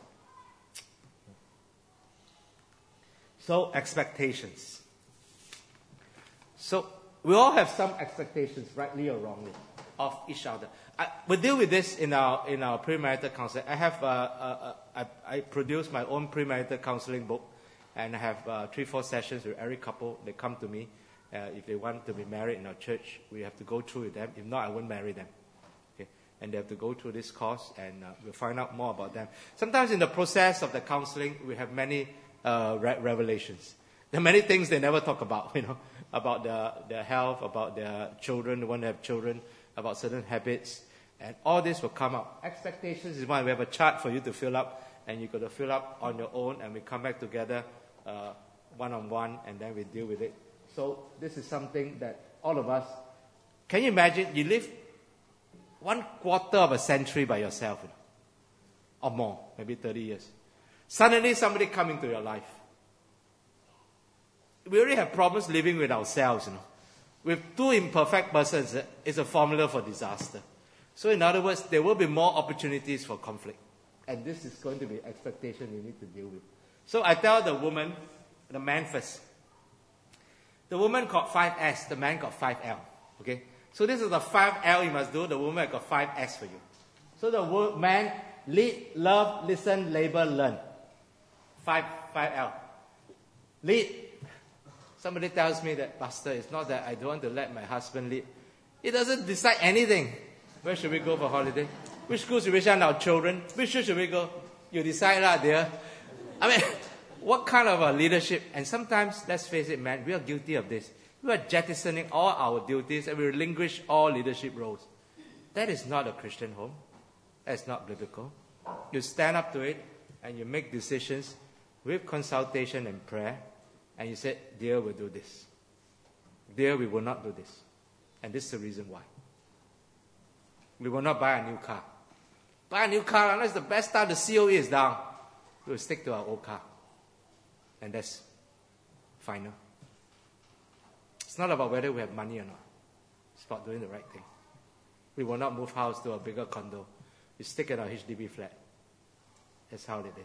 So, expectations. So, we all have some expectations, rightly or wrongly, of each other. I, we deal with this in our in our premarital counseling. I have uh, uh, uh, I, I produced my own premarital counseling book, and I have uh, three, four sessions with every couple. They come to me. Uh, if they want to be married in our church, we have to go through with them. If not, I won't marry them. Okay? And they have to go through this course, and uh, we'll find out more about them. Sometimes in the process of the counseling, we have many uh, re- revelations. There are many things they never talk about, you know, about their, their health, about their children, they want to have children, about certain habits, and all this will come up. Expectations is one. We have a chart for you to fill up, and you've got to fill up on your own, and we come back together uh, one-on-one, and then we deal with it. So this is something that all of us, can you imagine, you live one quarter of a century by yourself, you know, or more, maybe thirty years. Suddenly somebody come into your life. We already have problems living with ourselves, you know. With two imperfect persons, it's a formula for disaster. So in other words, there will be more opportunities for conflict. And this is going to be expectation you need to deal with. So I tell the woman, the man first. The woman got five S, the man got five L. Okay? So this is the five L you must do, the woman got five S for you. So the man, lead, love, listen, labor, learn. Five, five L. Lead. Somebody tells me that, Pastor, it's not that I don't want to let my husband lead. He doesn't decide anything. Where should we go for holiday? Which school should we send our children? Which school should we go? You decide lah, dear. I mean, what kind of a leadership? And sometimes, let's face it, man, we are guilty of this. We are jettisoning all our duties and we relinquish all leadership roles. That is not a Christian home. That's not biblical. You stand up to it and you make decisions with consultation and prayer. And you say, dear, we'll do this. Dear, we will not do this. And this is the reason why. We will not buy a new car. Buy a new car unless the best time the C O E is down. We will stick to our old car. And that's final. It's not about whether we have money or not. It's about doing the right thing. We will not move house to a bigger condo. We stick in our H D B flat. That's how it is.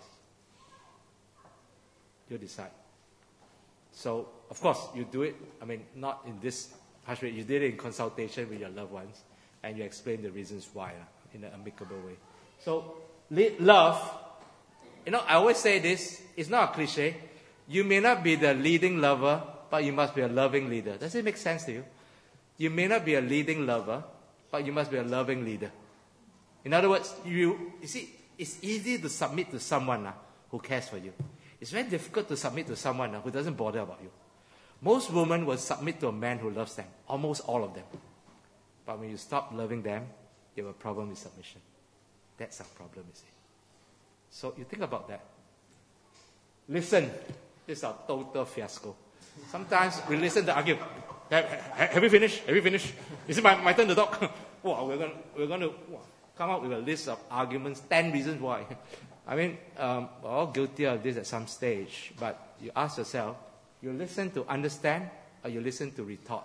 You decide. So, of course, you do it, I mean, not in this harsh way. You did it in consultation with your loved ones, and you explain the reasons why uh, in an amicable way. So, love, you know, I always say this, it's not a cliche. You may not be the leading lover, but you must be a loving leader. Does it make sense to you? You may not be a leading lover, but you must be a loving leader. In other words, you, you see, it's easy to submit to someone uh, who cares for you. It's very difficult to submit to someone uh, who doesn't bother about you. Most women will submit to a man who loves them, almost all of them. But when you stop loving them, you have a problem with submission. That's our problem, you see. So you think about that. Listen, this is a total fiasco. Sometimes we listen to argue. Have, have we finished? Have we finished? Is it my, my turn to talk? Wow, we're going we're going to wow, come up with a list of arguments, ten reasons why. I mean, um, we're all guilty of this at some stage, but you ask yourself, you listen to understand or you listen to retort?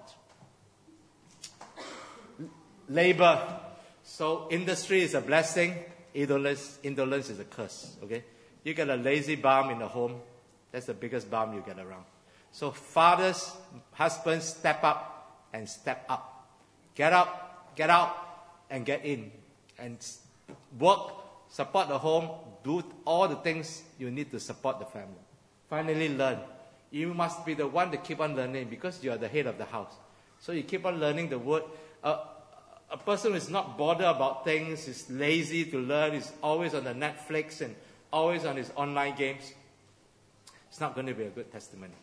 Labor. So industry is a blessing, indolence, indolence is a curse, okay? You get a lazy bum in the home, that's the biggest bum you get around. So fathers, husbands, step up and step up. Get up, get out, and get in. And work, support the home, do all the things you need to support the family. Finally, learn. You must be the one to keep on learning because you are the head of the house. So you keep on learning the word. Uh, a person who is not bothered about things, is lazy to learn, is always on the Netflix and always on his online games, it's not going to be a good testimony.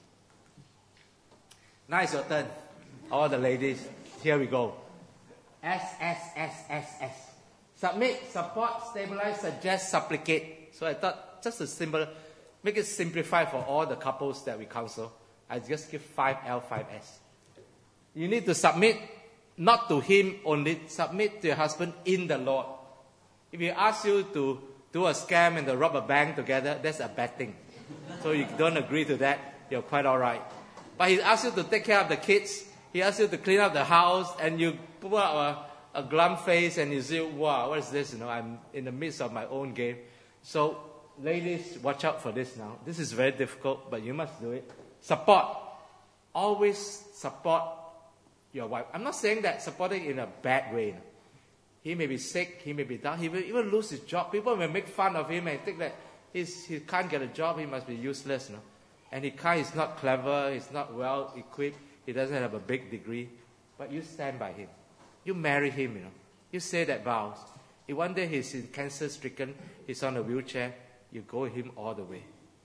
Now it's your turn. All the ladies, here we go. S, S, S, S, S. Submit, support, stabilize, suggest, supplicate. So I thought just a symbol, make it simplified for all the couples that we counsel. I just give five L, five S. You need to submit not to him only, submit to your husband in the Lord. If he asks you to do a scam and to rob a bank together, that's a bad thing. So you don't agree to that, you're quite all right. But he asks you to take care of the kids, he asks you to clean up the house, and you put up a, a glum face and you say, wow, what is this? You know, I'm in the midst of my own game. So, ladies, watch out for this now. This is very difficult, but you must do it. Support. Always support your wife. I'm not saying that supporting in a bad way. He may be sick, he may be down, he will even lose his job. People may make fun of him and think that he's, he can't get a job, he must be useless. No? And he can't, he's not clever, he's not well equipped, he doesn't have a big degree. But you stand by him. You marry him, you know. You say that vows. If one day he's in cancer stricken, he's on a wheelchair, you go with him all the way.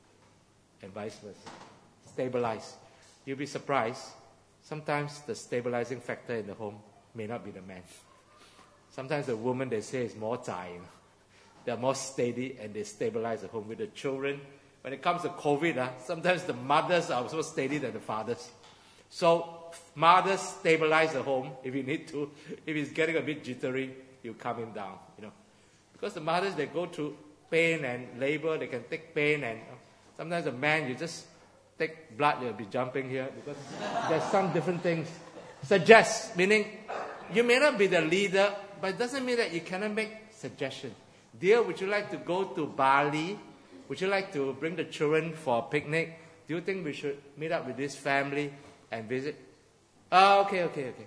And vice versa. Stabilize. You'll be surprised. Sometimes the stabilizing factor in the home may not be the man. Sometimes the woman, they say, is more zai. You know. They're more steady and they stabilize the home. With the children, when it comes to COVID, uh, sometimes the mothers are so steady than the fathers. So mothers stabilize the home if you need to. If he's getting a bit jittery, you calm him down. You know, because the mothers, they go through pain and labor, they can take pain, and you know, sometimes the man, you just take blood, you'll be jumping here because there's some different things. Suggest, meaning you may not be the leader, but it doesn't mean that you cannot make suggestions. Dear, would you like to go to Bali? Would you like to bring the children for a picnic? Do you think we should meet up with this family and visit? Oh, okay, okay, okay.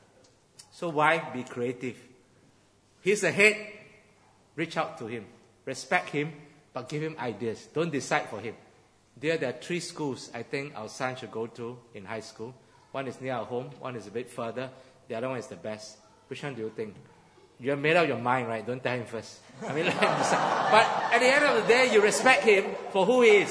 So why be creative? He's the head. Reach out to him. Respect him, but give him ideas. Don't decide for him. Dear, there are three schools I think our son should go to in high school. One is near our home. One is a bit further. The other one is the best. Which one do you think? You have made up your mind, right? Don't tell him first. I mean, let him decide. But at the end of the day, you respect him for who he is.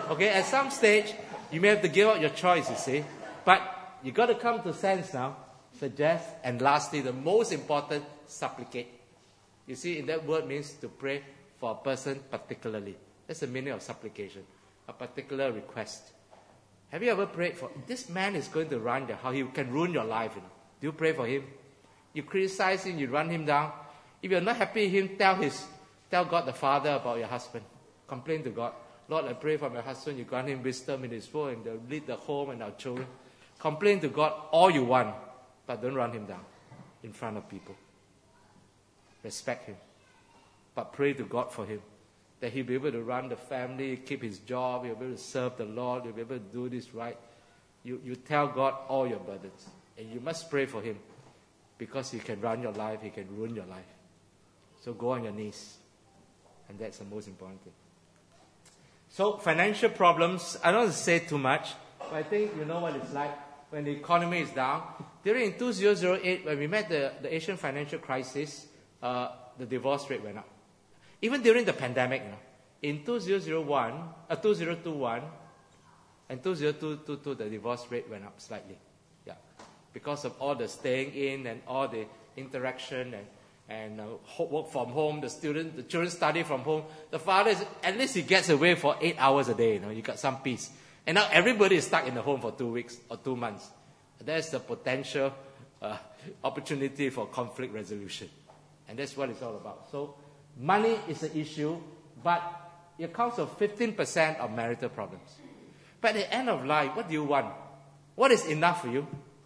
Okay, at some stage, you may have to give up your choice, you see. But you got to come to sense now, suggest, and lastly, the most important, supplicate. You see, in that word means to pray for a person particularly. That's the meaning of supplication, a particular request. Have you ever prayed for, this man is going to run your house, he can ruin your life, you know. Do you pray for him? You criticize him, you run him down. If you're not happy with him, tell his, tell God the Father about your husband. Complain to God. Lord, I pray for my husband, you grant him wisdom in his work, and they'll lead the home and our children. Complain to God all you want, but don't run him down in front of people. Respect him. But pray to God for him, that he'll be able to run the family, keep his job, he'll be able to serve the Lord, he'll be able to do this right. You, you tell God all your burdens. And you must pray for him, because he can run your life, he can ruin your life. So go on your knees. And that's the most important thing. So financial problems, I don't want to say too much, but I think you know what it's like when the economy is down. During two thousand eight, when we met the, the Asian financial crisis, uh, the divorce rate went up. Even during the pandemic, you know, in two thousand one, uh, two thousand twenty-one and two thousand twenty-two, the divorce rate went up slightly. Yeah, because of all the staying in and all the interaction and and uh, work from home. The student, the children study from home. The father is, at least he gets away for eight hours a day. You know, you got some peace. And now everybody is stuck in the home for two weeks or two months. There's the potential uh, opportunity for conflict resolution, and that's what it's all about. So money is an issue, but it accounts for fifteen percent of marital problems. But at the end of life, what do you want? What is enough for you?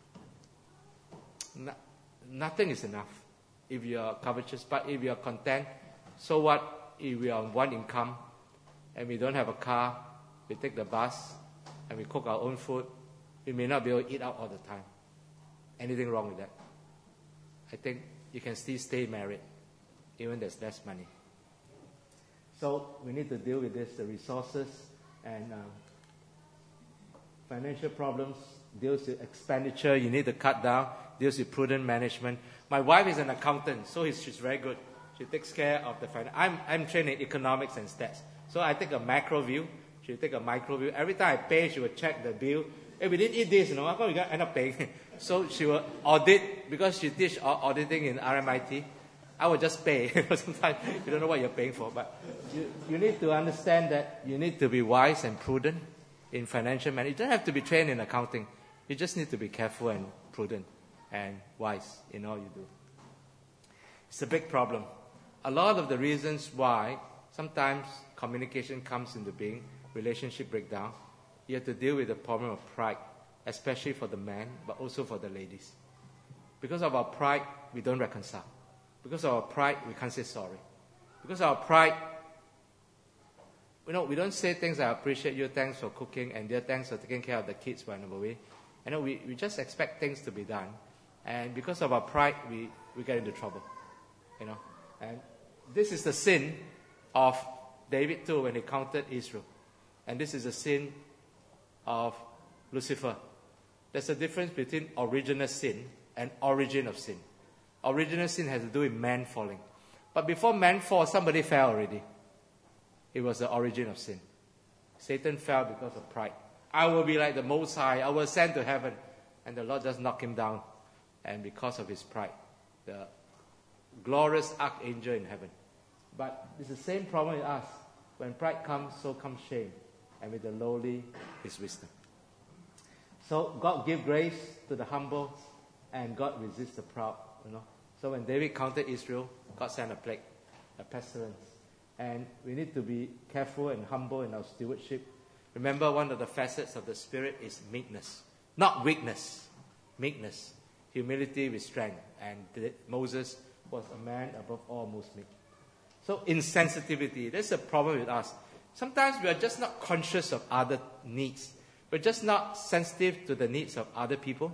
No, nothing is enough if you are covetous. But if you are content, so what if we are on one income and we don't have a car, we take the bus and we cook our own food, we may not be able to eat out all the time. Anything wrong with that? I think you can still stay married, even there's less money. So we need to deal with this, the resources and um, financial problems, deals with expenditure, you need to cut down, deals with prudent management. My wife is an accountant, so she's very good. She takes care of the finance. I'm, I'm trained in economics and stats. So I take a macro view, she take a micro view. Every time I pay, she will check the bill. Hey, we didn't eat this, you know, how come we got end up paying? So she will audit, because she teach auditing in R M I T. I will just pay. Sometimes you don't know what you're paying for. But you, you need to understand that you need to be wise and prudent in financial management. You don't have to be trained in accounting. You just need to be careful and prudent and wise in all you do. It's a big problem. A lot of the reasons why sometimes communication comes into being, relationship breakdown, you have to deal with the problem of pride, especially for the men, but also for the ladies. Because of our pride, we don't reconcile. Because of our pride, we can't say sorry. Because of our pride, you know, we don't say things like, I appreciate you, thanks for cooking, and dear, thanks for taking care of the kids when I'm away. You know, we, we just expect things to be done. And because of our pride, we, we get into trouble. You know, and this is the sin of David too when he counted Israel. And this is the sin of Lucifer. There's a difference between original sin and origin of sin. Original sin has to do with man falling. But before man fall, somebody fell already. It was the origin of sin. Satan fell because of pride. I will be like the Most High. I will ascend to heaven. And the Lord just knocked him down. And because of his pride, the glorious archangel in heaven. But it's the same problem with us. When pride comes, so comes shame. And with the lowly is wisdom. So God give grace to the humble, and God resists the proud. You know. So when David counted Israel, God sent a plague, a pestilence. And we need to be careful and humble in our stewardship. Remember, one of the facets of the Spirit is meekness. Not weakness. Meekness. Humility with strength. And Moses was a man above all most meek. So insensitivity, that's a problem with us. Sometimes we are just not conscious of other needs. We're just not sensitive to the needs of other people.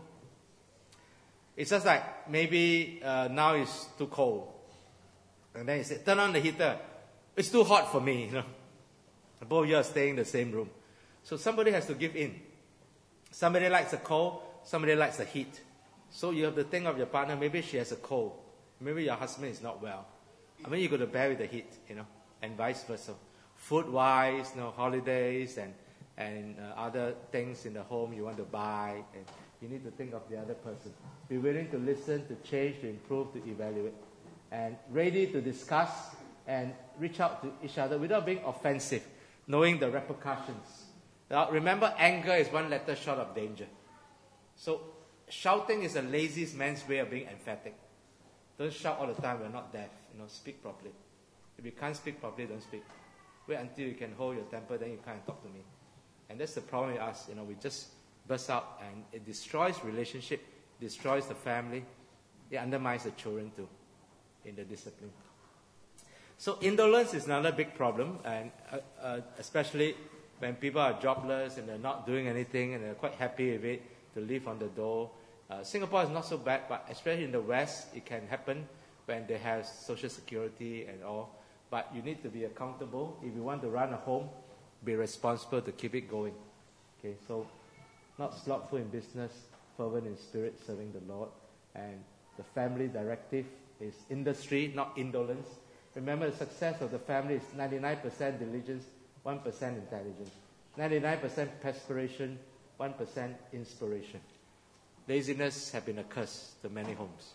It's just like maybe uh, now it's too cold. And then you say, turn on the heater. It's too hot for me. You know, both of you are staying in the same room. So somebody has to give in. Somebody likes the cold, somebody likes the heat. So you have to think of your partner. Maybe she has a cold. Maybe your husband is not well. I mean, you've got to bear with the heat, you know, and vice versa. Food-wise, you know, holidays and and uh, other things in the home you want to buy, and you need to think of the other person. Be willing to listen, to change, to improve, to evaluate, and ready to discuss and reach out to each other without being offensive, knowing the repercussions. Now, remember, anger is one letter short of danger. So shouting is a lazy man's way of being emphatic. Don't shout all the time, we're not deaf. You know, speak properly. If you can't speak properly, don't speak. Wait until you can hold your temper, then you can't talk to me. And that's the problem with us. You know, we just burst out, and it destroys relationship, destroys the family. It undermines the children too, in the discipline. So indolence is another big problem, and uh, uh, especially when people are jobless and they're not doing anything and they're quite happy with it, to live on the dole. Uh, Singapore is not so bad, but especially in the West, it can happen when they have social security and all. But you need to be accountable. If you want to run a home, be responsible to keep it going. Okay, so not slothful in business, fervent in spirit, serving the Lord. And the family directive is industry, not indolence. Remember, the success of the family is ninety-nine percent diligence, one percent intelligence. ninety-nine percent perspiration, one percent inspiration. Laziness has been a curse to many homes.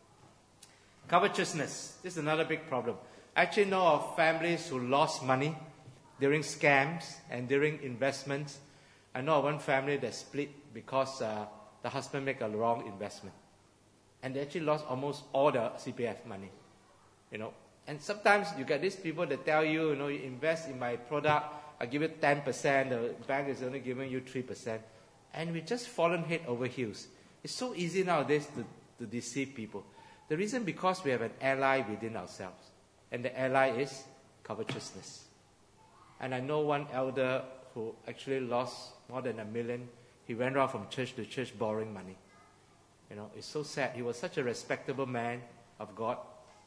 Covetousness. This is another big problem. I actually know of families who lost money during scams and during investments. I know of one family that split because uh, the husband made a wrong investment. And they actually lost almost all the C P F money. You know. And sometimes you get these people that tell you, you know, you invest in my product, I give you ten percent, the bank is only giving you three percent. And we just fallen head over heels. It's so easy nowadays to, to deceive people. The reason because we have an ally within ourselves. And the ally is covetousness. And I know one elder who actually lost more than a million. He went around from church to church borrowing money. You know, it's so sad. He was such a respectable man of God.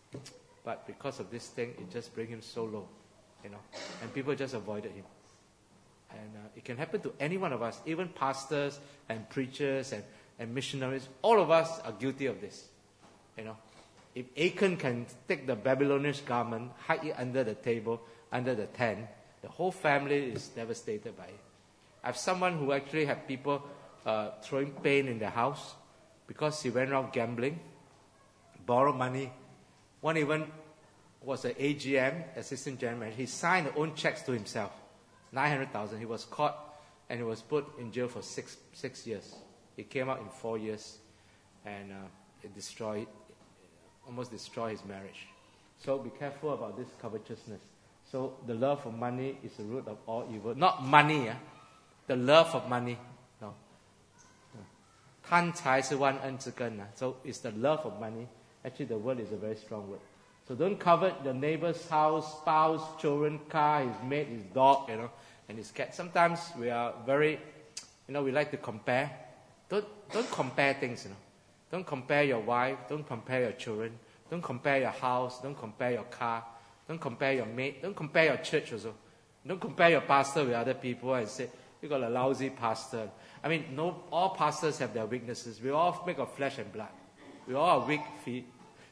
But because of this thing, it just brings him so low. You know, and people just avoided him. And uh, it can happen to any one of us, even pastors and preachers and, and missionaries. All of us are guilty of this. You know, if Achan can take the Babylonian garment, hide it under the table, under the tent, the whole family is devastated by it. I have someone who actually had people uh, throwing pain in their house because he went around gambling, borrowed money. One even was an A G M, assistant general manager. He signed his own checks to himself, nine hundred thousand. He was caught and he was put in jail for six six years. He came out in four years, and uh, it destroyed, almost destroyed his marriage. So be careful about this covetousness. So the love of money is the root of all evil. Not money, eh? The love of money. No. 贪财是万恶之根. So it's the love of money. Actually, the word is a very strong word. So don't covet your neighbor's house, spouse, children, car, his mate, his dog, you know, and his cat. Sometimes we are very, you know, we like to compare. Don't don't compare things, you know. Don't compare your wife. Don't compare your children. Don't compare your house. Don't compare your car. Don't compare your mate. Don't compare your church also. Don't compare your pastor with other people and say, you got a lousy pastor. I mean, no, all pastors have their weaknesses. We all make of flesh and blood. We all are weak feet.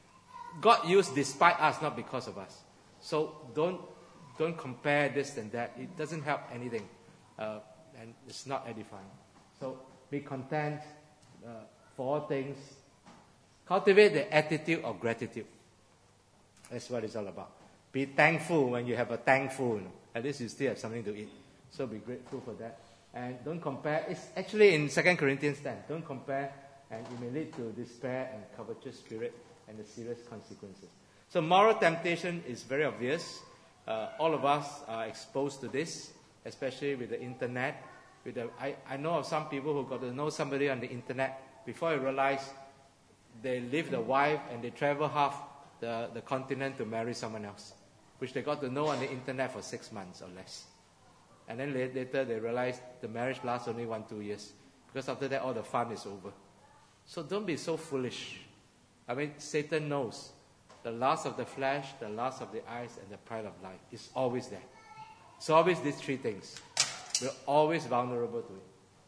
God used despite us, not because of us. So don't don't compare this and that. It doesn't help anything, uh, and it's not edifying. So be content uh, for all things. Cultivate the attitude of gratitude. That's what it's all about. Be thankful when you have a thankful. You know. At least you still have something to eat. So be grateful for that. And don't compare. It's actually in Second Corinthians ten. Don't compare, and it may lead to despair and covetous spirit and the serious consequences. So moral temptation is very obvious. Uh, all of us are exposed to this, especially with the internet. With the, I, I know of some people who got to know somebody on the internet before you realize they leave the wife and they travel half the, the continent to marry someone else, which they got to know on the internet for six months or less. And then later they realize the marriage lasts only one, two years. Because after that, all the fun is over. So don't be so foolish. I mean, Satan knows the lust of the flesh, the lust of the eyes, and the pride of life is always there. So always these three things. We're always vulnerable to it.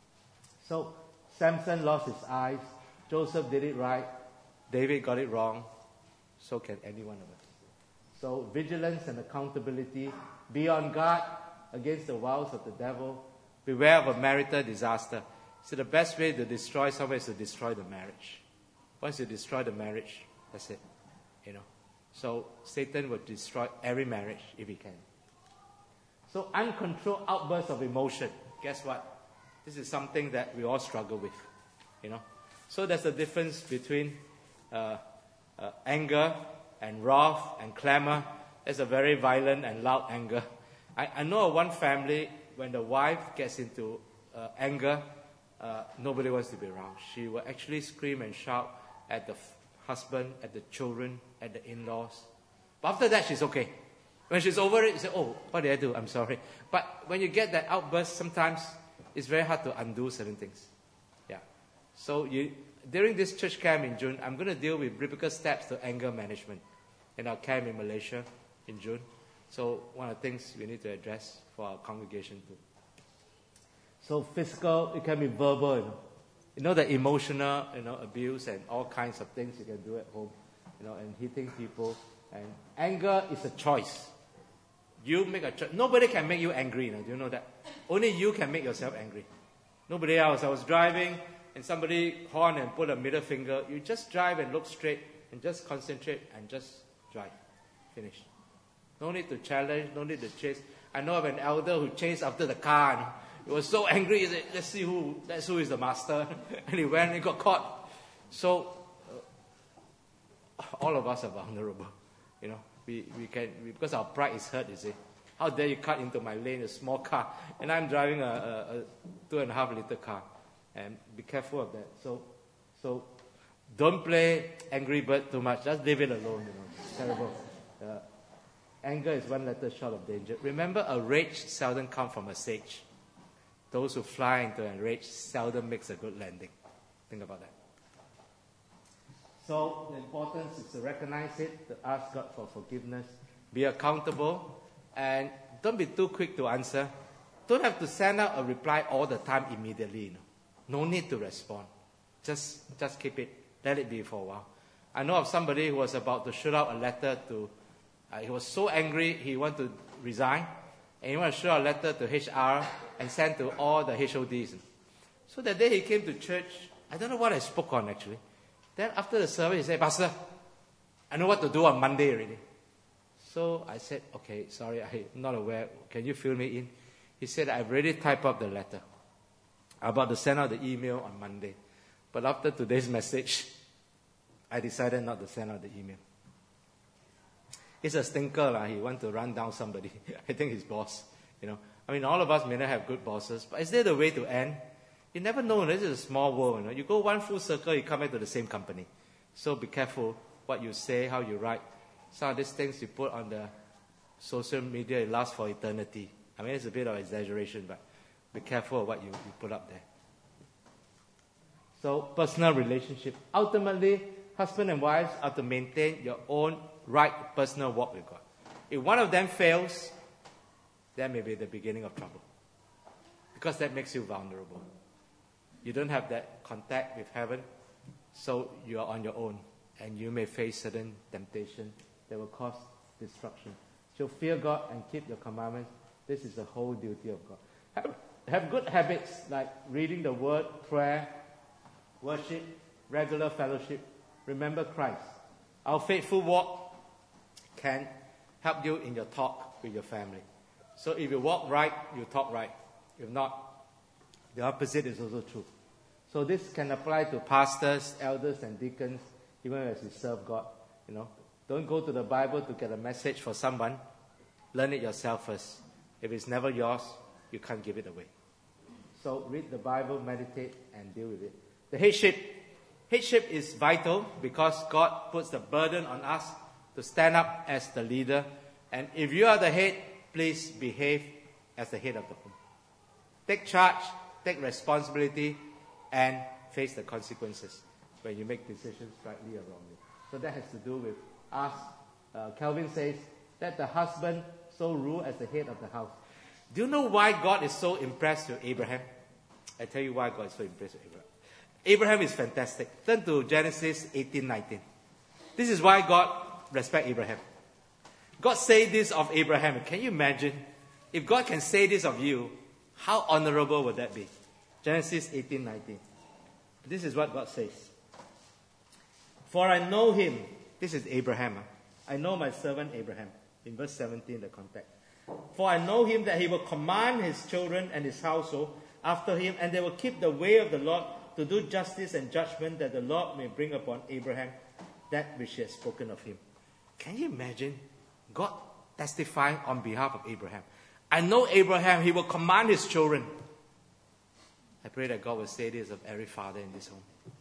So Samson lost his eyes. Joseph did it right. David got it wrong. So can any one of us. So vigilance and accountability. Be on guard against the wiles of the devil. Beware of a marital disaster. So the best way to destroy someone is to destroy the marriage. Once you destroy the marriage, that's it. You know. So Satan will destroy every marriage if he can. So uncontrolled outbursts of emotion. Guess what? This is something that we all struggle with. You know. So there's a difference between uh, uh, anger and wrath and clamor. There's a very violent and loud anger. I, I know of one family, when the wife gets into uh, anger, uh, nobody wants to be around. She will actually scream and shout at the f- husband, at the children, at the in-laws. But after that, she's okay. When she's over it, you say, oh, what did I do? I'm sorry. But when you get that outburst, sometimes it's very hard to undo certain things. Yeah. So you, during this church camp in June, I'm going to deal with biblical steps to anger management in our camp in Malaysia in June. So one of the things we need to address for our congregation too. So physical, it can be verbal, you know. You know, the emotional, you know, abuse and all kinds of things you can do at home, you know, and hitting people. And anger is a choice. You make a choice. Nobody can make you angry, you know. Do you know that? Only you can make yourself angry. Nobody else. I was driving and somebody horned and put a middle finger. You just drive and look straight and just concentrate and just drive. Finish. No need to challenge, no need to chase. I know of an elder who chased after the car and he was so angry, he said, let's see who, that's who is the master. And he went and he got caught. So, uh, all of us are vulnerable. You know, we, we can, we, because our pride is hurt, you see. How dare you cut into my lane, a small car, and I'm driving a, a, a two and a half liter car. And be careful of that. So, so don't play Angry Bird too much. Just leave it alone, you know. It's terrible. Uh, Anger is one letter short of danger. Remember, a rage seldom comes from a sage. Those who fly into a rage seldom makes a good landing. Think about that. So the importance is to recognize it, to ask God for forgiveness, be accountable, and don't be too quick to answer. Don't have to send out a reply all the time immediately. You know. No need to respond. Just, just keep it. Let it be for a while. I know of somebody who was about to shoot out a letter to Uh, he was so angry, he wanted to resign. And he wanted to shoot a letter to H R and send to all the H O Ds. So that day he came to church. I don't know what I spoke on actually. Then after the service, he said, Pastor, I know what to do on Monday already. So I said, okay, sorry, I'm not aware. Can you fill me in? He said, I've already typed up the letter. I'm about to send out the email on Monday. But after today's message, I decided not to send out the email. He's a stinker. Lah. He wants to run down somebody. I think his boss. You know, I mean, all of us may not have good bosses, but is there the way to end? You never know. This is a small world. You know, you go one full circle, you come back to the same company. So be careful what you say, how you write. Some of these things you put on the social media, it lasts for eternity. I mean, it's a bit of exaggeration, but be careful of what you, you put up there. So, personal relationship. Ultimately, husband and wives are to maintain your own right personal walk with God. If one of them fails, that may be the beginning of trouble. Because that makes you vulnerable. You don't have that contact with heaven, so you are on your own. And you may face certain temptation that will cause destruction. So fear God and keep your commandments. This is the whole duty of God. Have, have good habits like reading the word, prayer, worship, regular fellowship. Remember Christ. Our faithful walk can help you in your talk with your family. So if you walk right, you talk right. If not, the opposite is also true. So this can apply to pastors, elders, and deacons, even as you serve God. You know, don't go to the Bible to get a message for someone. Learn it yourself first. If it's never yours, you can't give it away. So read the Bible, meditate, and deal with it. The headship. Headship is vital because God puts the burden on us to stand up as the leader. And if you are the head, please behave as the head of the home. Take charge, take responsibility, and face the consequences when you make decisions rightly or wrongly. So that has to do with us. Uh, Calvin says, let the husband so rule as the head of the house. Do you know why God is so impressed with Abraham? I tell you why God is so impressed with Abraham. Abraham is fantastic. Turn to Genesis eighteen nineteen. This is why God respects Abraham. God said this of Abraham. Can you imagine? If God can say this of you, How honorable would that be? Genesis eighteen nineteen. This is what God says. For I know him. This is Abraham. I know my servant Abraham. In verse seventeen, the context. For I know him that he will command his children and his household after him, and they will keep the way of the Lord to do justice and judgment, that the Lord may bring upon Abraham that which he has spoken of him. Can you imagine God testifying on behalf of Abraham? I know Abraham, he will command his children. I pray that God will say this of every father in this home.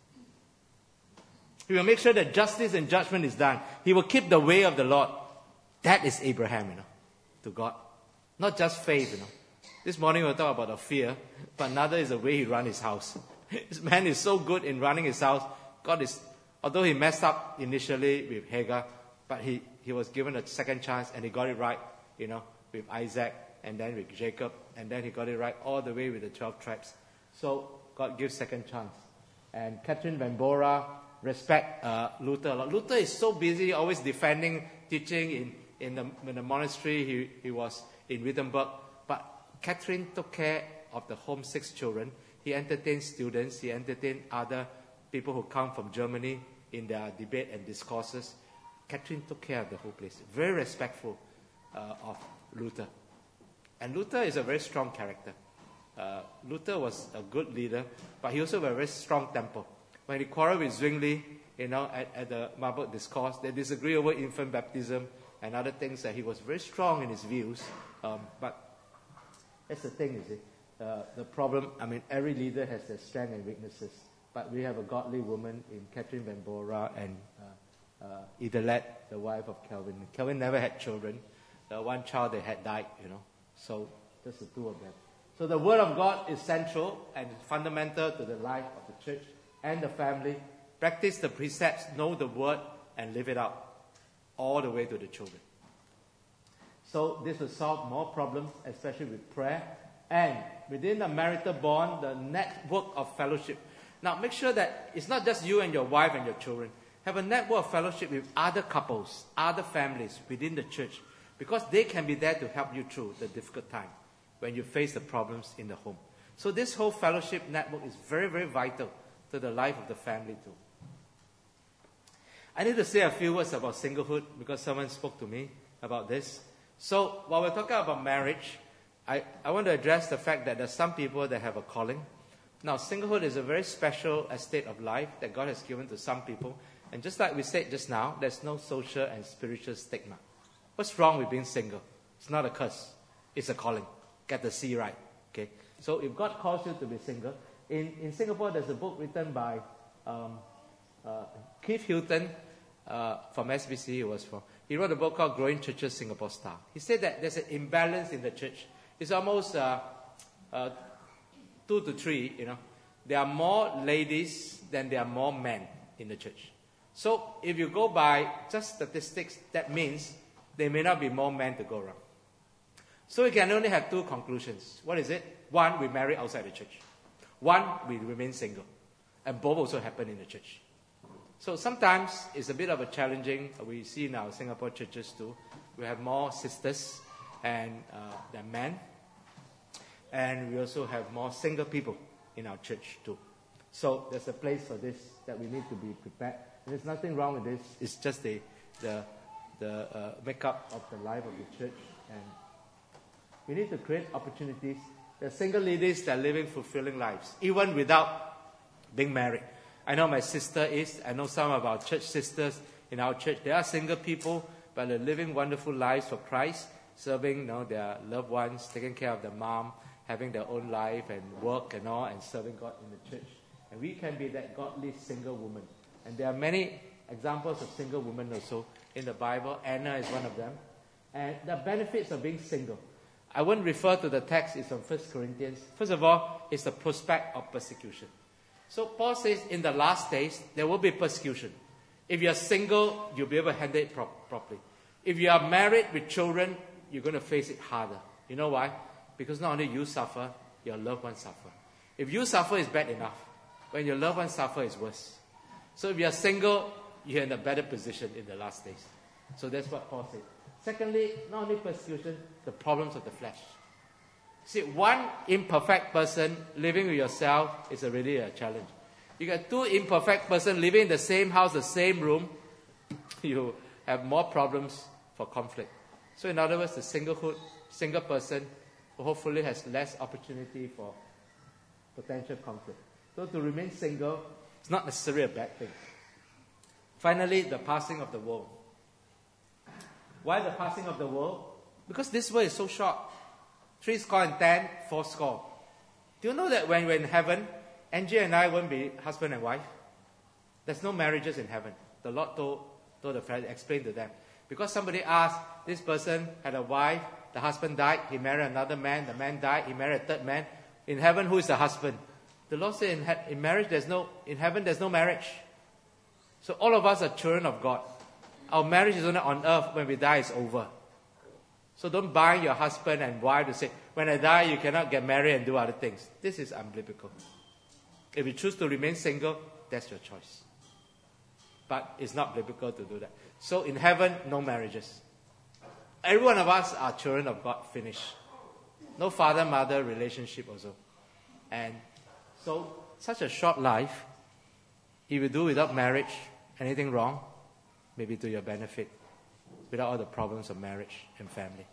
He will make sure that justice and judgment is done. He will keep the way of the Lord. That is Abraham, you know, to God. Not just faith, you know. This morning we'll talk about the fear, but another is the way he runs his house. This man is so good in running his house. God is, although he messed up initially with Hagar, but he, he was given a second chance and he got it right, you know, with Isaac and then with Jacob, and then he got it right all the way with the twelve tribes. So God gives second chance. And Catherine Van Bora respect uh, Luther a lot. Luther is so busy, always defending, teaching in, in, the, in the monastery. He, he was in Wittenberg. But Catherine took care of the home six children. He entertained students. He entertained other people who come from Germany in their debate and discourses. Catherine took care of the whole place. Very respectful uh, of Luther. And Luther is a very strong character. Uh, Luther was a good leader, but he also had a very strong temper. When he quarreled with Zwingli, you know, at, at the Marburg Discourse, they disagree over infant baptism and other things, that he was very strong in his views. Um, but that's the thing, you see. Uh, the problem, I mean, every leader has their strengths and weaknesses. But we have a godly woman in Catherine Van Bora and uh, uh, Idelette, the wife of Calvin. Calvin never had children. The one child they had died, you know. So just the two of them. So the Word of God is central and fundamental to the life of the church and the family. Practice the precepts, know the Word, and live it out all the way to the children. So this will solve more problems, especially with prayer. And within the marital bond, the network of fellowship. Now make sure that it's not just you and your wife and your children. Have a network of fellowship with other couples, other families within the church, because they can be there to help you through the difficult time when you face the problems in the home. So this whole fellowship network is very, very vital to the life of the family too. I need to say a few words about singlehood because someone spoke to me about this. So while we're talking about marriage, I, I want to address the fact that there's some people that have a calling. Now, singlehood is a very special estate of life that God has given to some people. And just like we said just now, there's no social and spiritual stigma. What's wrong with being single? It's not a curse. It's a calling. Get the C right. Okay. So if God calls you to be single, in, in Singapore there's a book written by um, uh, Keith Hilton uh, from S B C. He was from. He wrote a book called Growing Churches Singapore Style. He said that there's an imbalance in the church. It's almost uh, uh, two to three. You know, there are more ladies than there are more men in the church. So if you go by just statistics, that means there may not be more men to go around. So we can only have two conclusions. What is it? One, we marry outside the church. One, we remain single. And both also happen in the church. So sometimes it's a bit of a challenging, we see in our Singapore churches too. We have more sisters and uh, than men. And we also have more single people in our church too. So there's a place for this that we need to be prepared. And there's nothing wrong with this. It's just the, the, the uh, makeup of the life of the church. And we need to create opportunities. There are single ladies that are living fulfilling lives, even without being married. I know my sister is. I know some of our church sisters in our church. They are single people, but they're living wonderful lives for Christ, serving you know, their loved ones, taking care of their mom, having their own life and work and all, and serving God in the church. And we can be that godly single woman. And there are many examples of single women also in the Bible. Anna is one of them. And the benefits of being single. I won't refer to the text, it's from First Corinthians. First of all, it's the prospect of persecution. So Paul says in the last days, there will be persecution. If you're single, you'll be able to handle it pro- properly. If you are married with children, you're going to face it harder. You know why? Because not only you suffer, your loved ones suffer. If you suffer, it's bad enough. When your loved ones suffer, it's worse. So if you're single, you're in a better position in the last days. So that's what Paul said. Secondly, not only persecution, the problems of the flesh. See, one imperfect person living with yourself is a really a challenge. You get two imperfect person living in the same house, the same room, you have more problems for conflict. So in other words, the singlehood, single person hopefully has less opportunity for potential conflict. So to remain single is not necessarily a bad thing. Finally, the passing of the world. Why the passing of the world? Because this world is so short. Three score and ten, four score. Do you know that when we're in heaven, Angie and I won't be husband and wife? There's no marriages in heaven. The Lord told, told the Pharisees, explained to them. Because somebody asked, this person had a wife, the husband died, he married another man, the man died, he married a third man. In heaven, who is the husband? The Lord said, in, in marriage, there's no, in heaven, there's no marriage. So all of us are children of God. Our marriage is only on earth. When we die, it's over. So don't bind your husband and wife to say, when I die, you cannot get married and do other things. This is unbiblical. If you choose to remain single, that's your choice. But it's not biblical to do that. So in heaven, no marriages. Every one of us are children of God, finished. No father-mother relationship also. And so, such a short life, if you do without marriage, anything wrong, maybe to your benefit, without all the problems of marriage and family.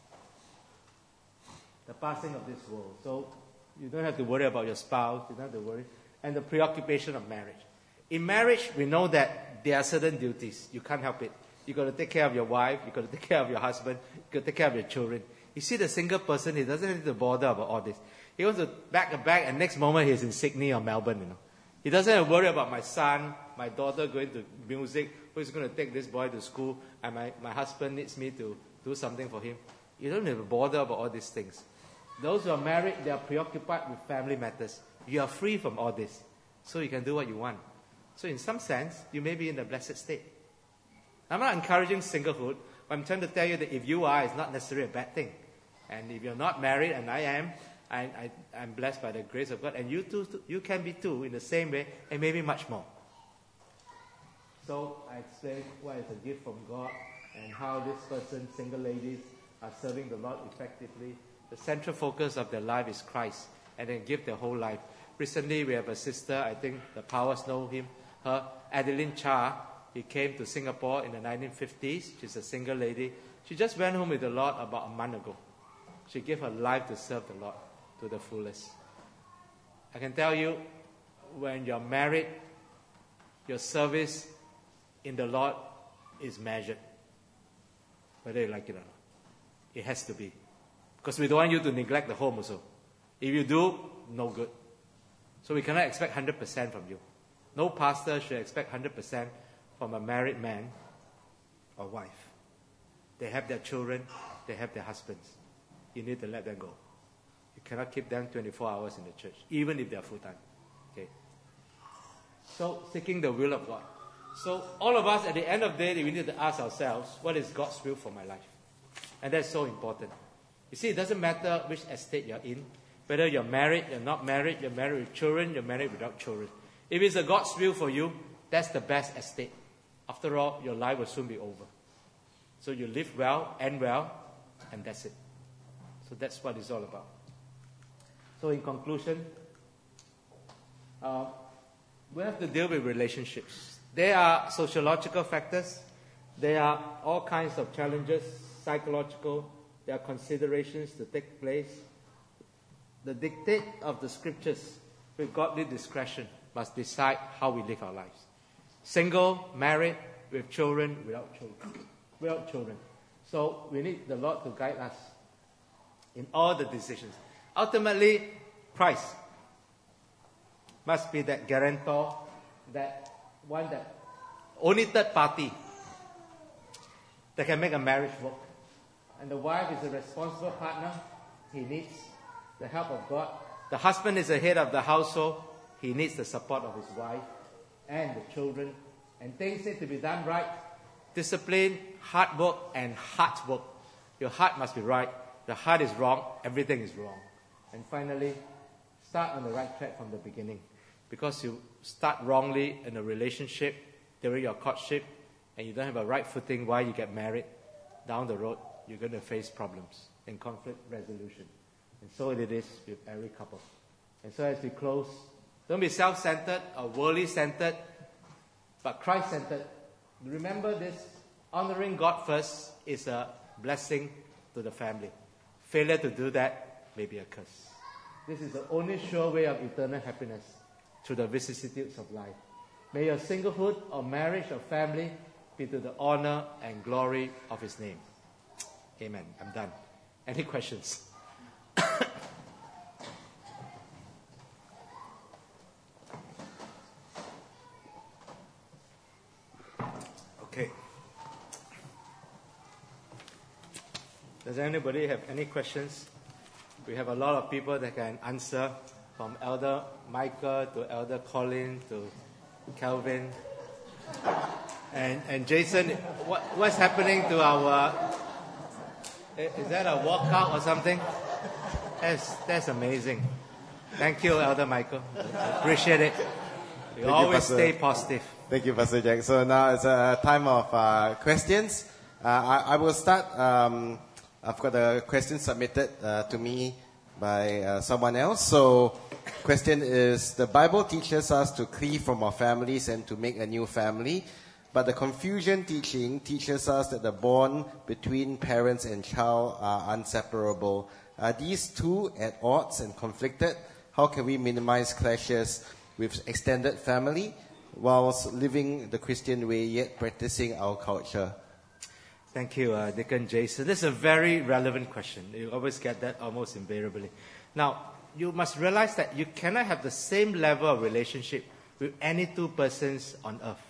The passing of this world. So, you don't have to worry about your spouse, you don't have to worry. And the preoccupation of marriage. In marriage, we know that there are certain duties. You can't help it. You've got to take care of your wife, you've got to take care of your husband, you've got to take care of your children. You see the single person, he doesn't need to bother about all this. He wants to back a bag, and next moment he's in Sydney or Melbourne, you know. He doesn't have to worry about my son, my daughter going to music, who's going to take this boy to school, and my, my husband needs me to do something for him. You don't have to bother about all these things. Those who are married, they are preoccupied with family matters. You are free from all this, so you can do what you want. So in some sense, you may be in a blessed state. I'm not encouraging singlehood, but I'm trying to tell you that if you are, it's not necessarily a bad thing. And if you're not married, and I am, I, I, I'm blessed by the grace of God, and you too, you can be too, in the same way, and maybe much more. So I explained what is a gift from God, and how this person, single ladies, are serving the Lord effectively. The central focus of their life is Christ, and they give their whole life. Recently, we have a sister, I think the powers know him, her, Adeline Cha. He came to Singapore in the nineteen fifties. She's a single lady. She just went home with the Lord about a month ago. She gave her life to serve the Lord to the fullest. I can tell you, when you're married, your service in the Lord is measured, whether you like it or not. It has to be. Because we don't want you to neglect the home also. If you do, no good. So we cannot expect one hundred percent from you. No pastor should expect one hundred percent from a married man or wife. They have their children, they have their husbands. You need to let them go. You cannot keep them twenty-four hours in the church, even if they are full-time. Okay. So, seeking the will of God. So, all of us, at the end of the day, we need to ask ourselves, what is God's will for my life? And that's so important. You see, it doesn't matter which estate you're in, whether you're married, you're not married, you're married with children, you're married without children. If it's a God's will for you, that's the best estate. After all, your life will soon be over. So you live well, end well, and that's it. So that's what it's all about. So in conclusion, uh, we have to deal with relationships. There are sociological factors. There are all kinds of challenges, psychological. There are considerations to take place. The dictate of the scriptures with godly discretion must decide how we live our lives. Single, married, with children, without children. Without children. So we need the Lord to guide us in all the decisions. Ultimately, Christ must be that guarantor, that one that only third party that can make a marriage work. And the wife is a responsible partner. He needs the help of God. The husband is the head of the household. He needs the support of his wife and the children. And things need to be done right. Discipline, hard work, and heart work. Your heart must be right. The heart is wrong. Everything is wrong. And finally, start on the right track from the beginning. Because you start wrongly in a relationship during your courtship, and you don't have a right footing while you get married, down the road, you're going to face problems in conflict resolution. And so it is with every couple. And so as we close, don't be self-centered or worldly-centered, but Christ-centered. Remember this, honoring God first is a blessing to the family. Failure to do that may be a curse. This is the only sure way of eternal happiness, through the vicissitudes of life. May your singlehood or marriage or family be to the honor and glory of His name. Amen. I'm done. Any questions? Okay. Does anybody have any questions? We have a lot of people that can answer, from Elder Michael to Elder Colin to Calvin. And and Jason, what what's happening to our... Is that a walkout or something? That's, that's amazing. Thank you, Elder Michael. I appreciate it. You Thank always you, stay positive. Thank you, Pastor Jack. So now it's a time of uh, questions. Uh, I, I will start. Um, I've got a question submitted uh, to me by uh, someone else. So, question is, the Bible teaches us to cleave from our families and to make a new family. But the Confucian teaching teaches us that the bond between parents and child are inseparable. Are these two at odds and conflicted? How can we minimize clashes with extended family whilst living the Christian way yet practicing our culture? Thank you, uh, Deacon Jason. This is a very relevant question. You always get that almost invariably. Now, you must realize that you cannot have the same level of relationship with any two persons on earth.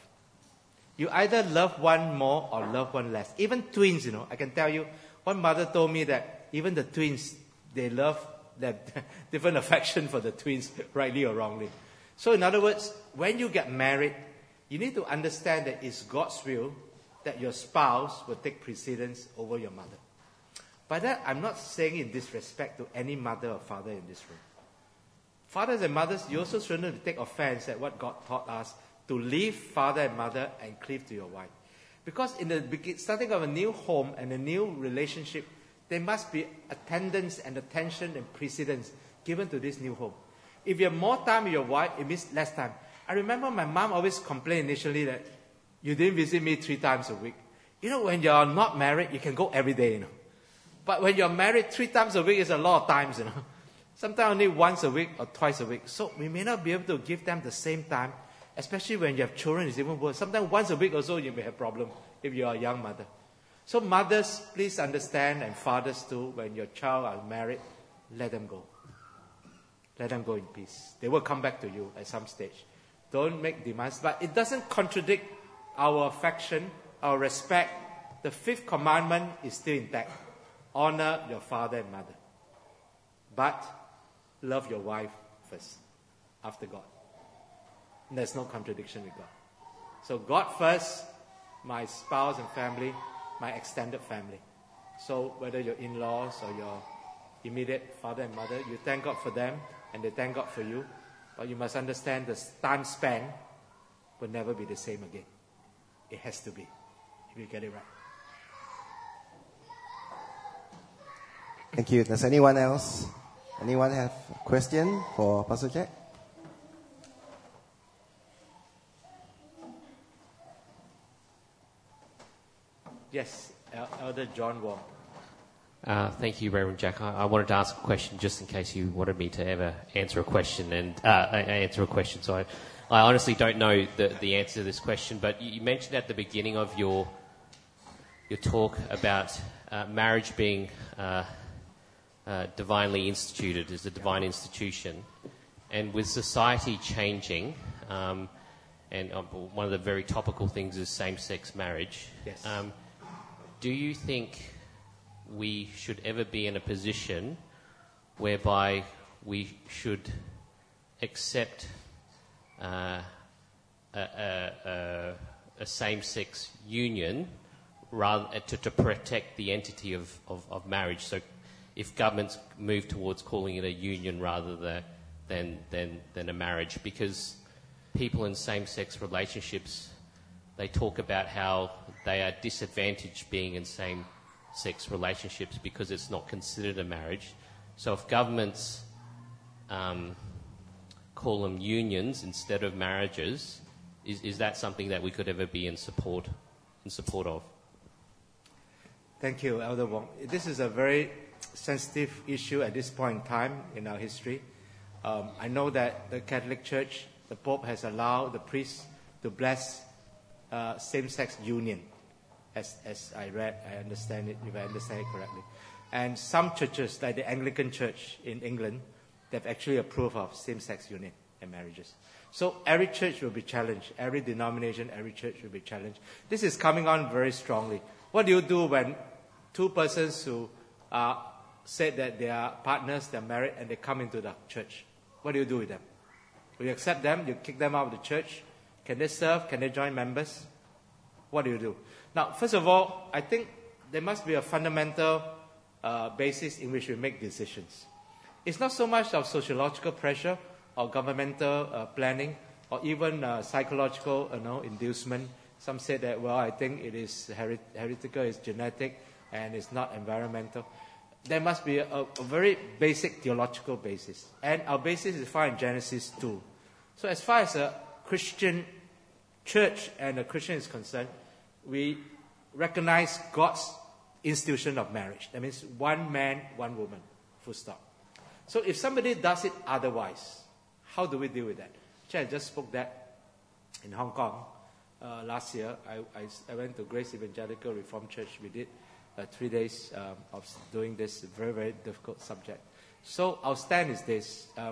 You either love one more or love one less. Even twins, you know, I can tell you, one mother told me that even the twins, they love, they have different affection for the twins, rightly or wrongly. So in other words, when you get married, you need to understand that it's God's will that your spouse will take precedence over your mother. By that, I'm not saying in disrespect to any mother or father in this room. Fathers and mothers, you also shouldn't take offense at what God taught us, to leave father and mother and cleave to your wife. Because in the starting of a new home and a new relationship, there must be attendance and attention and precedence given to this new home. If you have more time with your wife, it means less time. I remember my mom always complained initially that you didn't visit me three times a week. You know, when you're not married, you can go every day, you know. But when you're married, three times a week is a lot of times, you know. Sometimes only once a week or twice a week. So we may not be able to give them the same time. Especially when you have children, it's even worse. Sometimes once a week or so, you may have problem if you are a young mother. So mothers, please understand, and fathers too, when your child are married, let them go. Let them go in peace. They will come back to you at some stage. Don't make demands. But it doesn't contradict our affection, our respect. The fifth commandment is still intact. Honor your father and mother. But love your wife first, after God. There's no contradiction with God. So God first, my spouse and family, my extended family. So whether your in-laws or your immediate father and mother, you thank God for them and they thank God for you. But you must understand the time span will never be the same again. It has to be, if you get it right. Thank you. Does anyone else, anyone have a question for Pastor Jack? Yes, Elder John Wong. Uh, thank you, Reverend Jack. I, I wanted to ask a question just in case you wanted me to ever answer a question and uh, answer a question. So I, I honestly don't know the, the answer to this question, but you, you mentioned at the beginning of your your talk about uh, marriage being uh, uh, divinely instituted, as a divine institution, and with society changing, um, and uh, one of the very topical things is same-sex marriage. Yes. Um, Do you think we should ever be in a position whereby we should accept uh, a, a, a, a same-sex union rather to, to protect the entity of, of, of marriage? So if governments move towards calling it a union rather than, than, than, than a marriage, because people in same-sex relationships, they talk about how they are disadvantaged being in same-sex relationships because it's not considered a marriage. So if governments um, call them unions instead of marriages, is, is that something that we could ever be in support in support of? Thank you, Elder Wong. This is a very sensitive issue at this point in time in our history. Um, I know that the Catholic Church, the Pope has allowed the priests to bless uh, same-sex union, as, as I read, I understand it, if I understand it correctly. And some churches, like the Anglican Church in England, they've actually approved of same-sex union and marriages. So every church will be challenged. Every denomination, every church will be challenged. This is coming on very strongly. What do you do when two persons who uh, said that they are partners, they're married, and they come into the church? What do you do with them? Will you accept them? You kick them out of the church? Can they serve? Can they join members? What do you do? Now, first of all, I think there must be a fundamental uh, basis in which we make decisions. It's not so much of sociological pressure or governmental uh, planning or even uh, psychological you know, inducement. Some say that, well, I think it is herit- heretical, it's genetic, and it's not environmental. There must be a, a very basic theological basis. And our basis is found in Genesis two. So as far as a Christian church and a Christian is concerned, we recognize God's institution of marriage. That means one man, one woman, full stop. So if somebody does it otherwise, how do we deal with that? Actually, I just spoke that in Hong Kong uh, last year. I, I, I went to Grace Evangelical Reformed Church. We did uh, three days um, of doing this very, very difficult subject. So our stand is this. Um,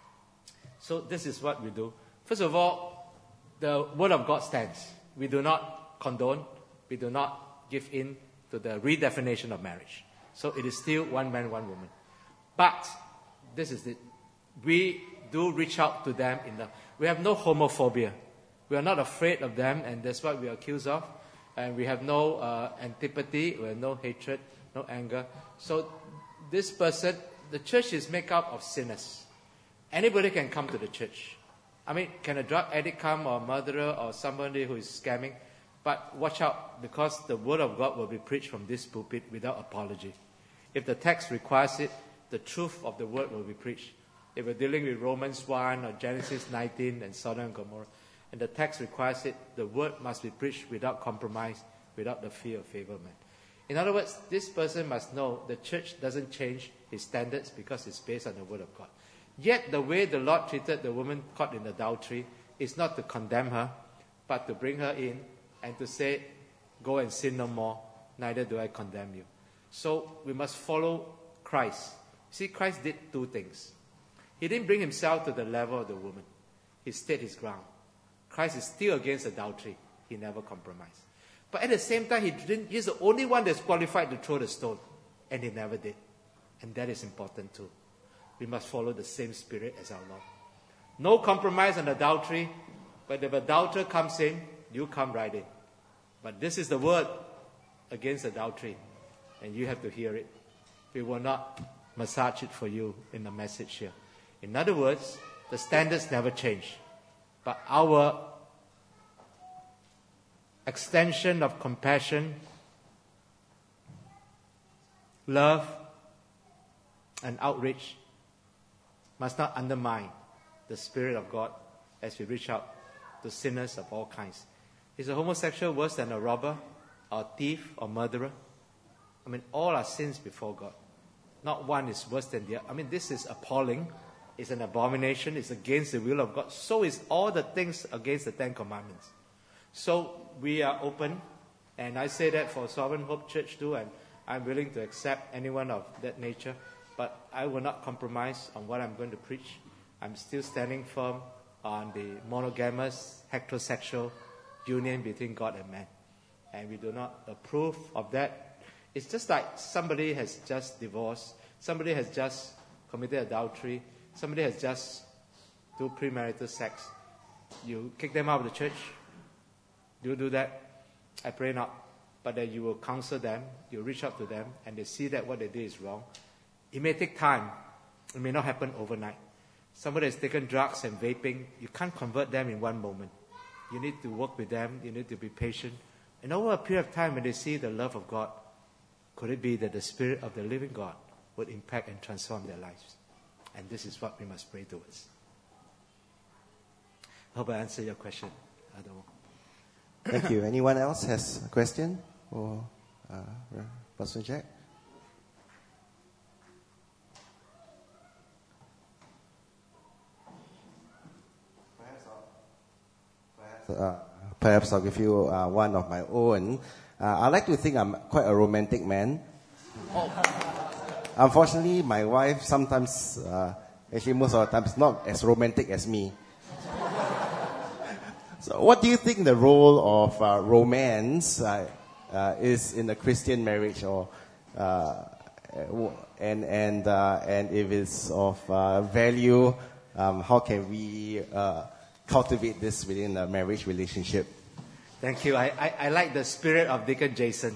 so this is what we do. First of all, the Word of God stands. We do not condone, we do not give in to the redefinition of marriage. So it is still one man, one woman. But this is it. We do reach out to them in the. We have no homophobia. We are not afraid of them, and that's what we are accused of. And we have no uh, antipathy, we have no hatred, no anger. So this person, the church is made up of sinners. Anybody can come to the church. I mean, can a drug addict come, or a murderer, or somebody who is scamming? But watch out, because the Word of God will be preached from this pulpit without apology. If the text requires it, the truth of the Word will be preached. If we're dealing with Romans one or Genesis nineteen and Sodom and Gomorrah, and the text requires it, the Word must be preached without compromise, without the fear of favourment. In other words, this person must know the church doesn't change its standards because it's based on the Word of God. Yet the way the Lord treated the woman caught in adultery is not to condemn her, but to bring her in and to say, go and sin no more, neither do I condemn you. So we must follow Christ. See, Christ did two things. He didn't bring himself to the level of the woman. He stayed his ground. Christ is still against adultery. He never compromised. But at the same time, he didn't, he's the only one that's qualified to throw the stone. And he never did. And that is important too. We must follow the same spirit as our Lord. No compromise on adultery. But if adulterer comes in, you come right in. But this is the word against adultery. And you have to hear it. We will not massage it for you in the message here. In other words, the standards never change. But our extension of compassion, love, and outreach must not undermine the Spirit of God as we reach out to sinners of all kinds. Is a homosexual worse than a robber, or a thief, or murderer? I mean, all are sins before God. Not one is worse than the other. I mean, this is appalling. It's an abomination. It's against the will of God. So is all the things against the Ten Commandments. So we are open, and I say that for Sovereign Hope Church too, and I'm willing to accept anyone of that nature. But I will not compromise on what I'm going to preach. I'm still standing firm on the monogamous, heterosexual union between God and man. And we do not approve of that. It's just like somebody has just divorced, somebody has just committed adultery, somebody has just do premarital sex. You kick them out of the church. Do you do that? I pray not. But that you will counsel them, you reach out to them, and they see that what they did is wrong. It may take time. It may not happen overnight. Somebody has taken drugs and vaping. You can't convert them in one moment. You need to work with them. You need to be patient. And over a period of time, when they see the love of God, could it be that the Spirit of the living God would impact and transform their lives. And this is what we must pray towards. I hope I answered your question, Adamo. Thank you. Anyone else has a question? Or uh, Pastor Jack? Uh, perhaps I'll give you uh, one of my own. Uh, I like to think I'm quite a romantic man. Oh. Unfortunately, my wife sometimes, uh, actually most of the time, is not as romantic as me. So what do you think the role of uh, romance uh, uh, is in a Christian marriage, or uh, and and uh, and if it's of uh, value, um, how can we uh, cultivate this within a marriage relationship? Thank you. I, I, I like the spirit of Deacon Jason.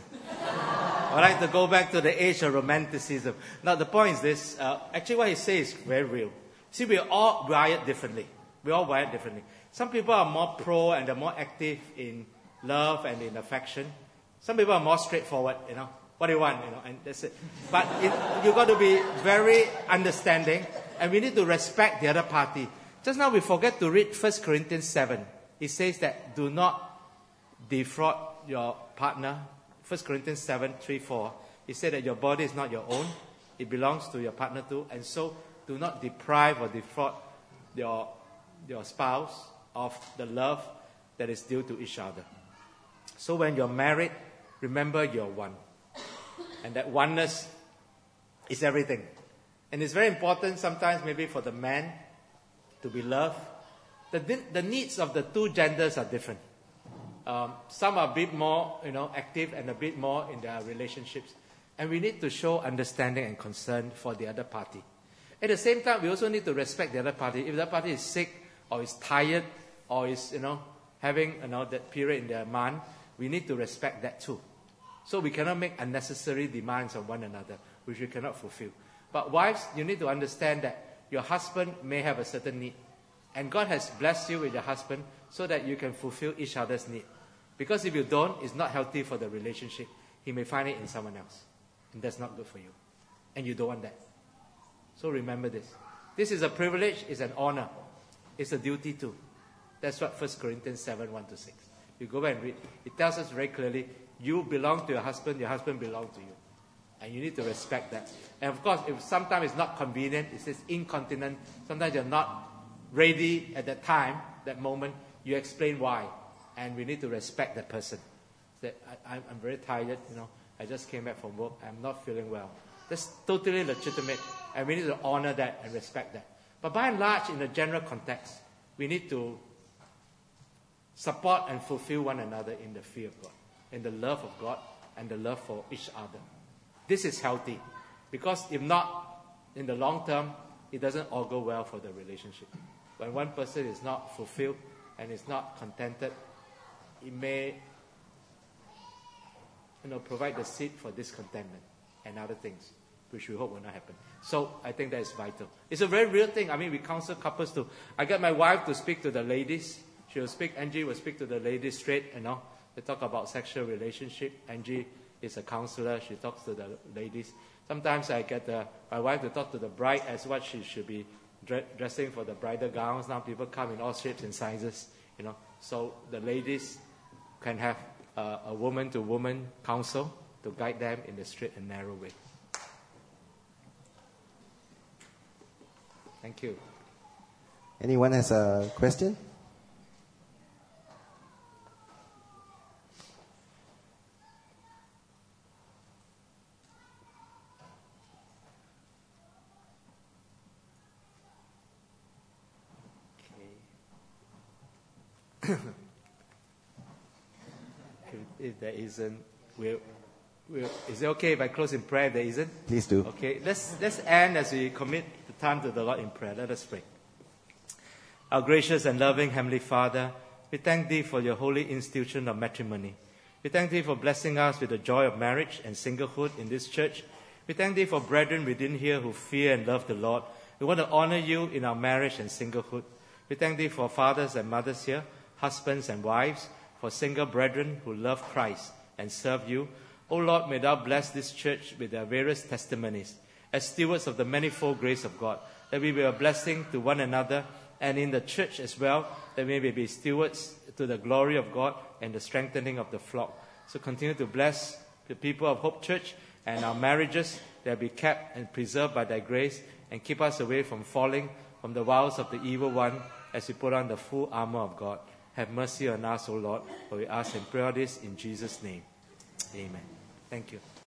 I like to go back to the age of romanticism. Now, the point is this. Uh, actually, what he says is very real. See, we're all wired differently. We're all wired differently. Some people are more pro and they're more active in love and in affection. Some people are more straightforward, you know. What do you want, you know, and that's it. But it, you've got to be very understanding, and we need to respect the other party. Just now we forget to read First Corinthians seven. It says that do not defraud your partner. First Corinthians seven, three, four. It said that your body is not your own. It belongs to your partner too. And so do not deprive or defraud your, your spouse of the love that is due to each other. So when you're married, remember you're one. And that oneness is everything. And it's very important sometimes maybe for the man to be loved. The, the needs of the two genders are different. Um, some are a bit more, you know, active and a bit more in their relationships. And we need to show understanding and concern for the other party. At the same time, we also need to respect the other party. If the other party is sick or is tired or is, you know, having, you know, that period in their month, we need to respect that too. So we cannot make unnecessary demands on one another, which we cannot fulfill. But wives, you need to understand that your husband may have a certain need. And God has blessed you with your husband so that you can fulfill each other's need. Because if you don't, it's not healthy for the relationship. He may find it in someone else. And that's not good for you. And you don't want that. So remember this. This is a privilege, it's an honor. It's a duty too. That's what First Corinthians seven, one to six. You go back and read. It tells us very clearly, you belong to your husband, your husband belongs to you. And you need to respect that. And of course, if sometimes it's not convenient, it says incontinent, sometimes you're not ready at that time, that moment, you explain why. And we need to respect that person. That I, I'm very tired, you know, I just came back from work, I'm not feeling well. That's totally legitimate, and we need to honor that and respect that. But by and large, in the general context, we need to support and fulfill one another in the fear of God, in the love of God, and the love for each other. This is healthy, because if not, in the long term, it doesn't all go well for the relationship. When one person is not fulfilled and is not contented, it may, you know, provide the seed for discontentment and other things, which we hope will not happen. So I think that is vital. It's a very real thing. I mean, we counsel couples to. I get my wife to speak to the ladies. She will speak. Angie will speak to the ladies straight. You know, they talk about sexual relationship. Angie is a counselor. She talks to the ladies. Sometimes I get the, my wife to talk to the bride as what she should be dre- dressing for the bridal gowns. Now people come in all shapes and sizes. You know, so the ladies can have uh, a woman-to-woman counsel to guide them in the straight and narrow way. Thank you. Anyone has a question? Okay. if, if there isn't, we'll, we'll, is it okay if I close in prayer if there isn't? Please do. Okay, let's, let's end as we commit the time to the Lord in prayer. Let us pray. Our gracious and loving Heavenly Father, we thank Thee for your holy institution of matrimony. We thank Thee for blessing us with the joy of marriage and singlehood in this church. We thank Thee for brethren within here who fear and love the Lord. We want to honor You in our marriage and singlehood. We thank Thee for fathers and mothers here, husbands and wives, for single brethren who love Christ and serve You. O Lord, may Thou bless this church with their various testimonies. as stewards of the manifold grace of God, that we be a blessing to one another and in the church as well, that we may be stewards to the glory of God and the strengthening of the flock. So continue to bless the people of Hope Church and our marriages, that be kept and preserved by thy grace, and keep us away from falling from the wiles of the evil one as we put on the full armor of God. Have mercy on us, O Lord, for we ask and pray all this in Jesus' name. Amen. Thank you.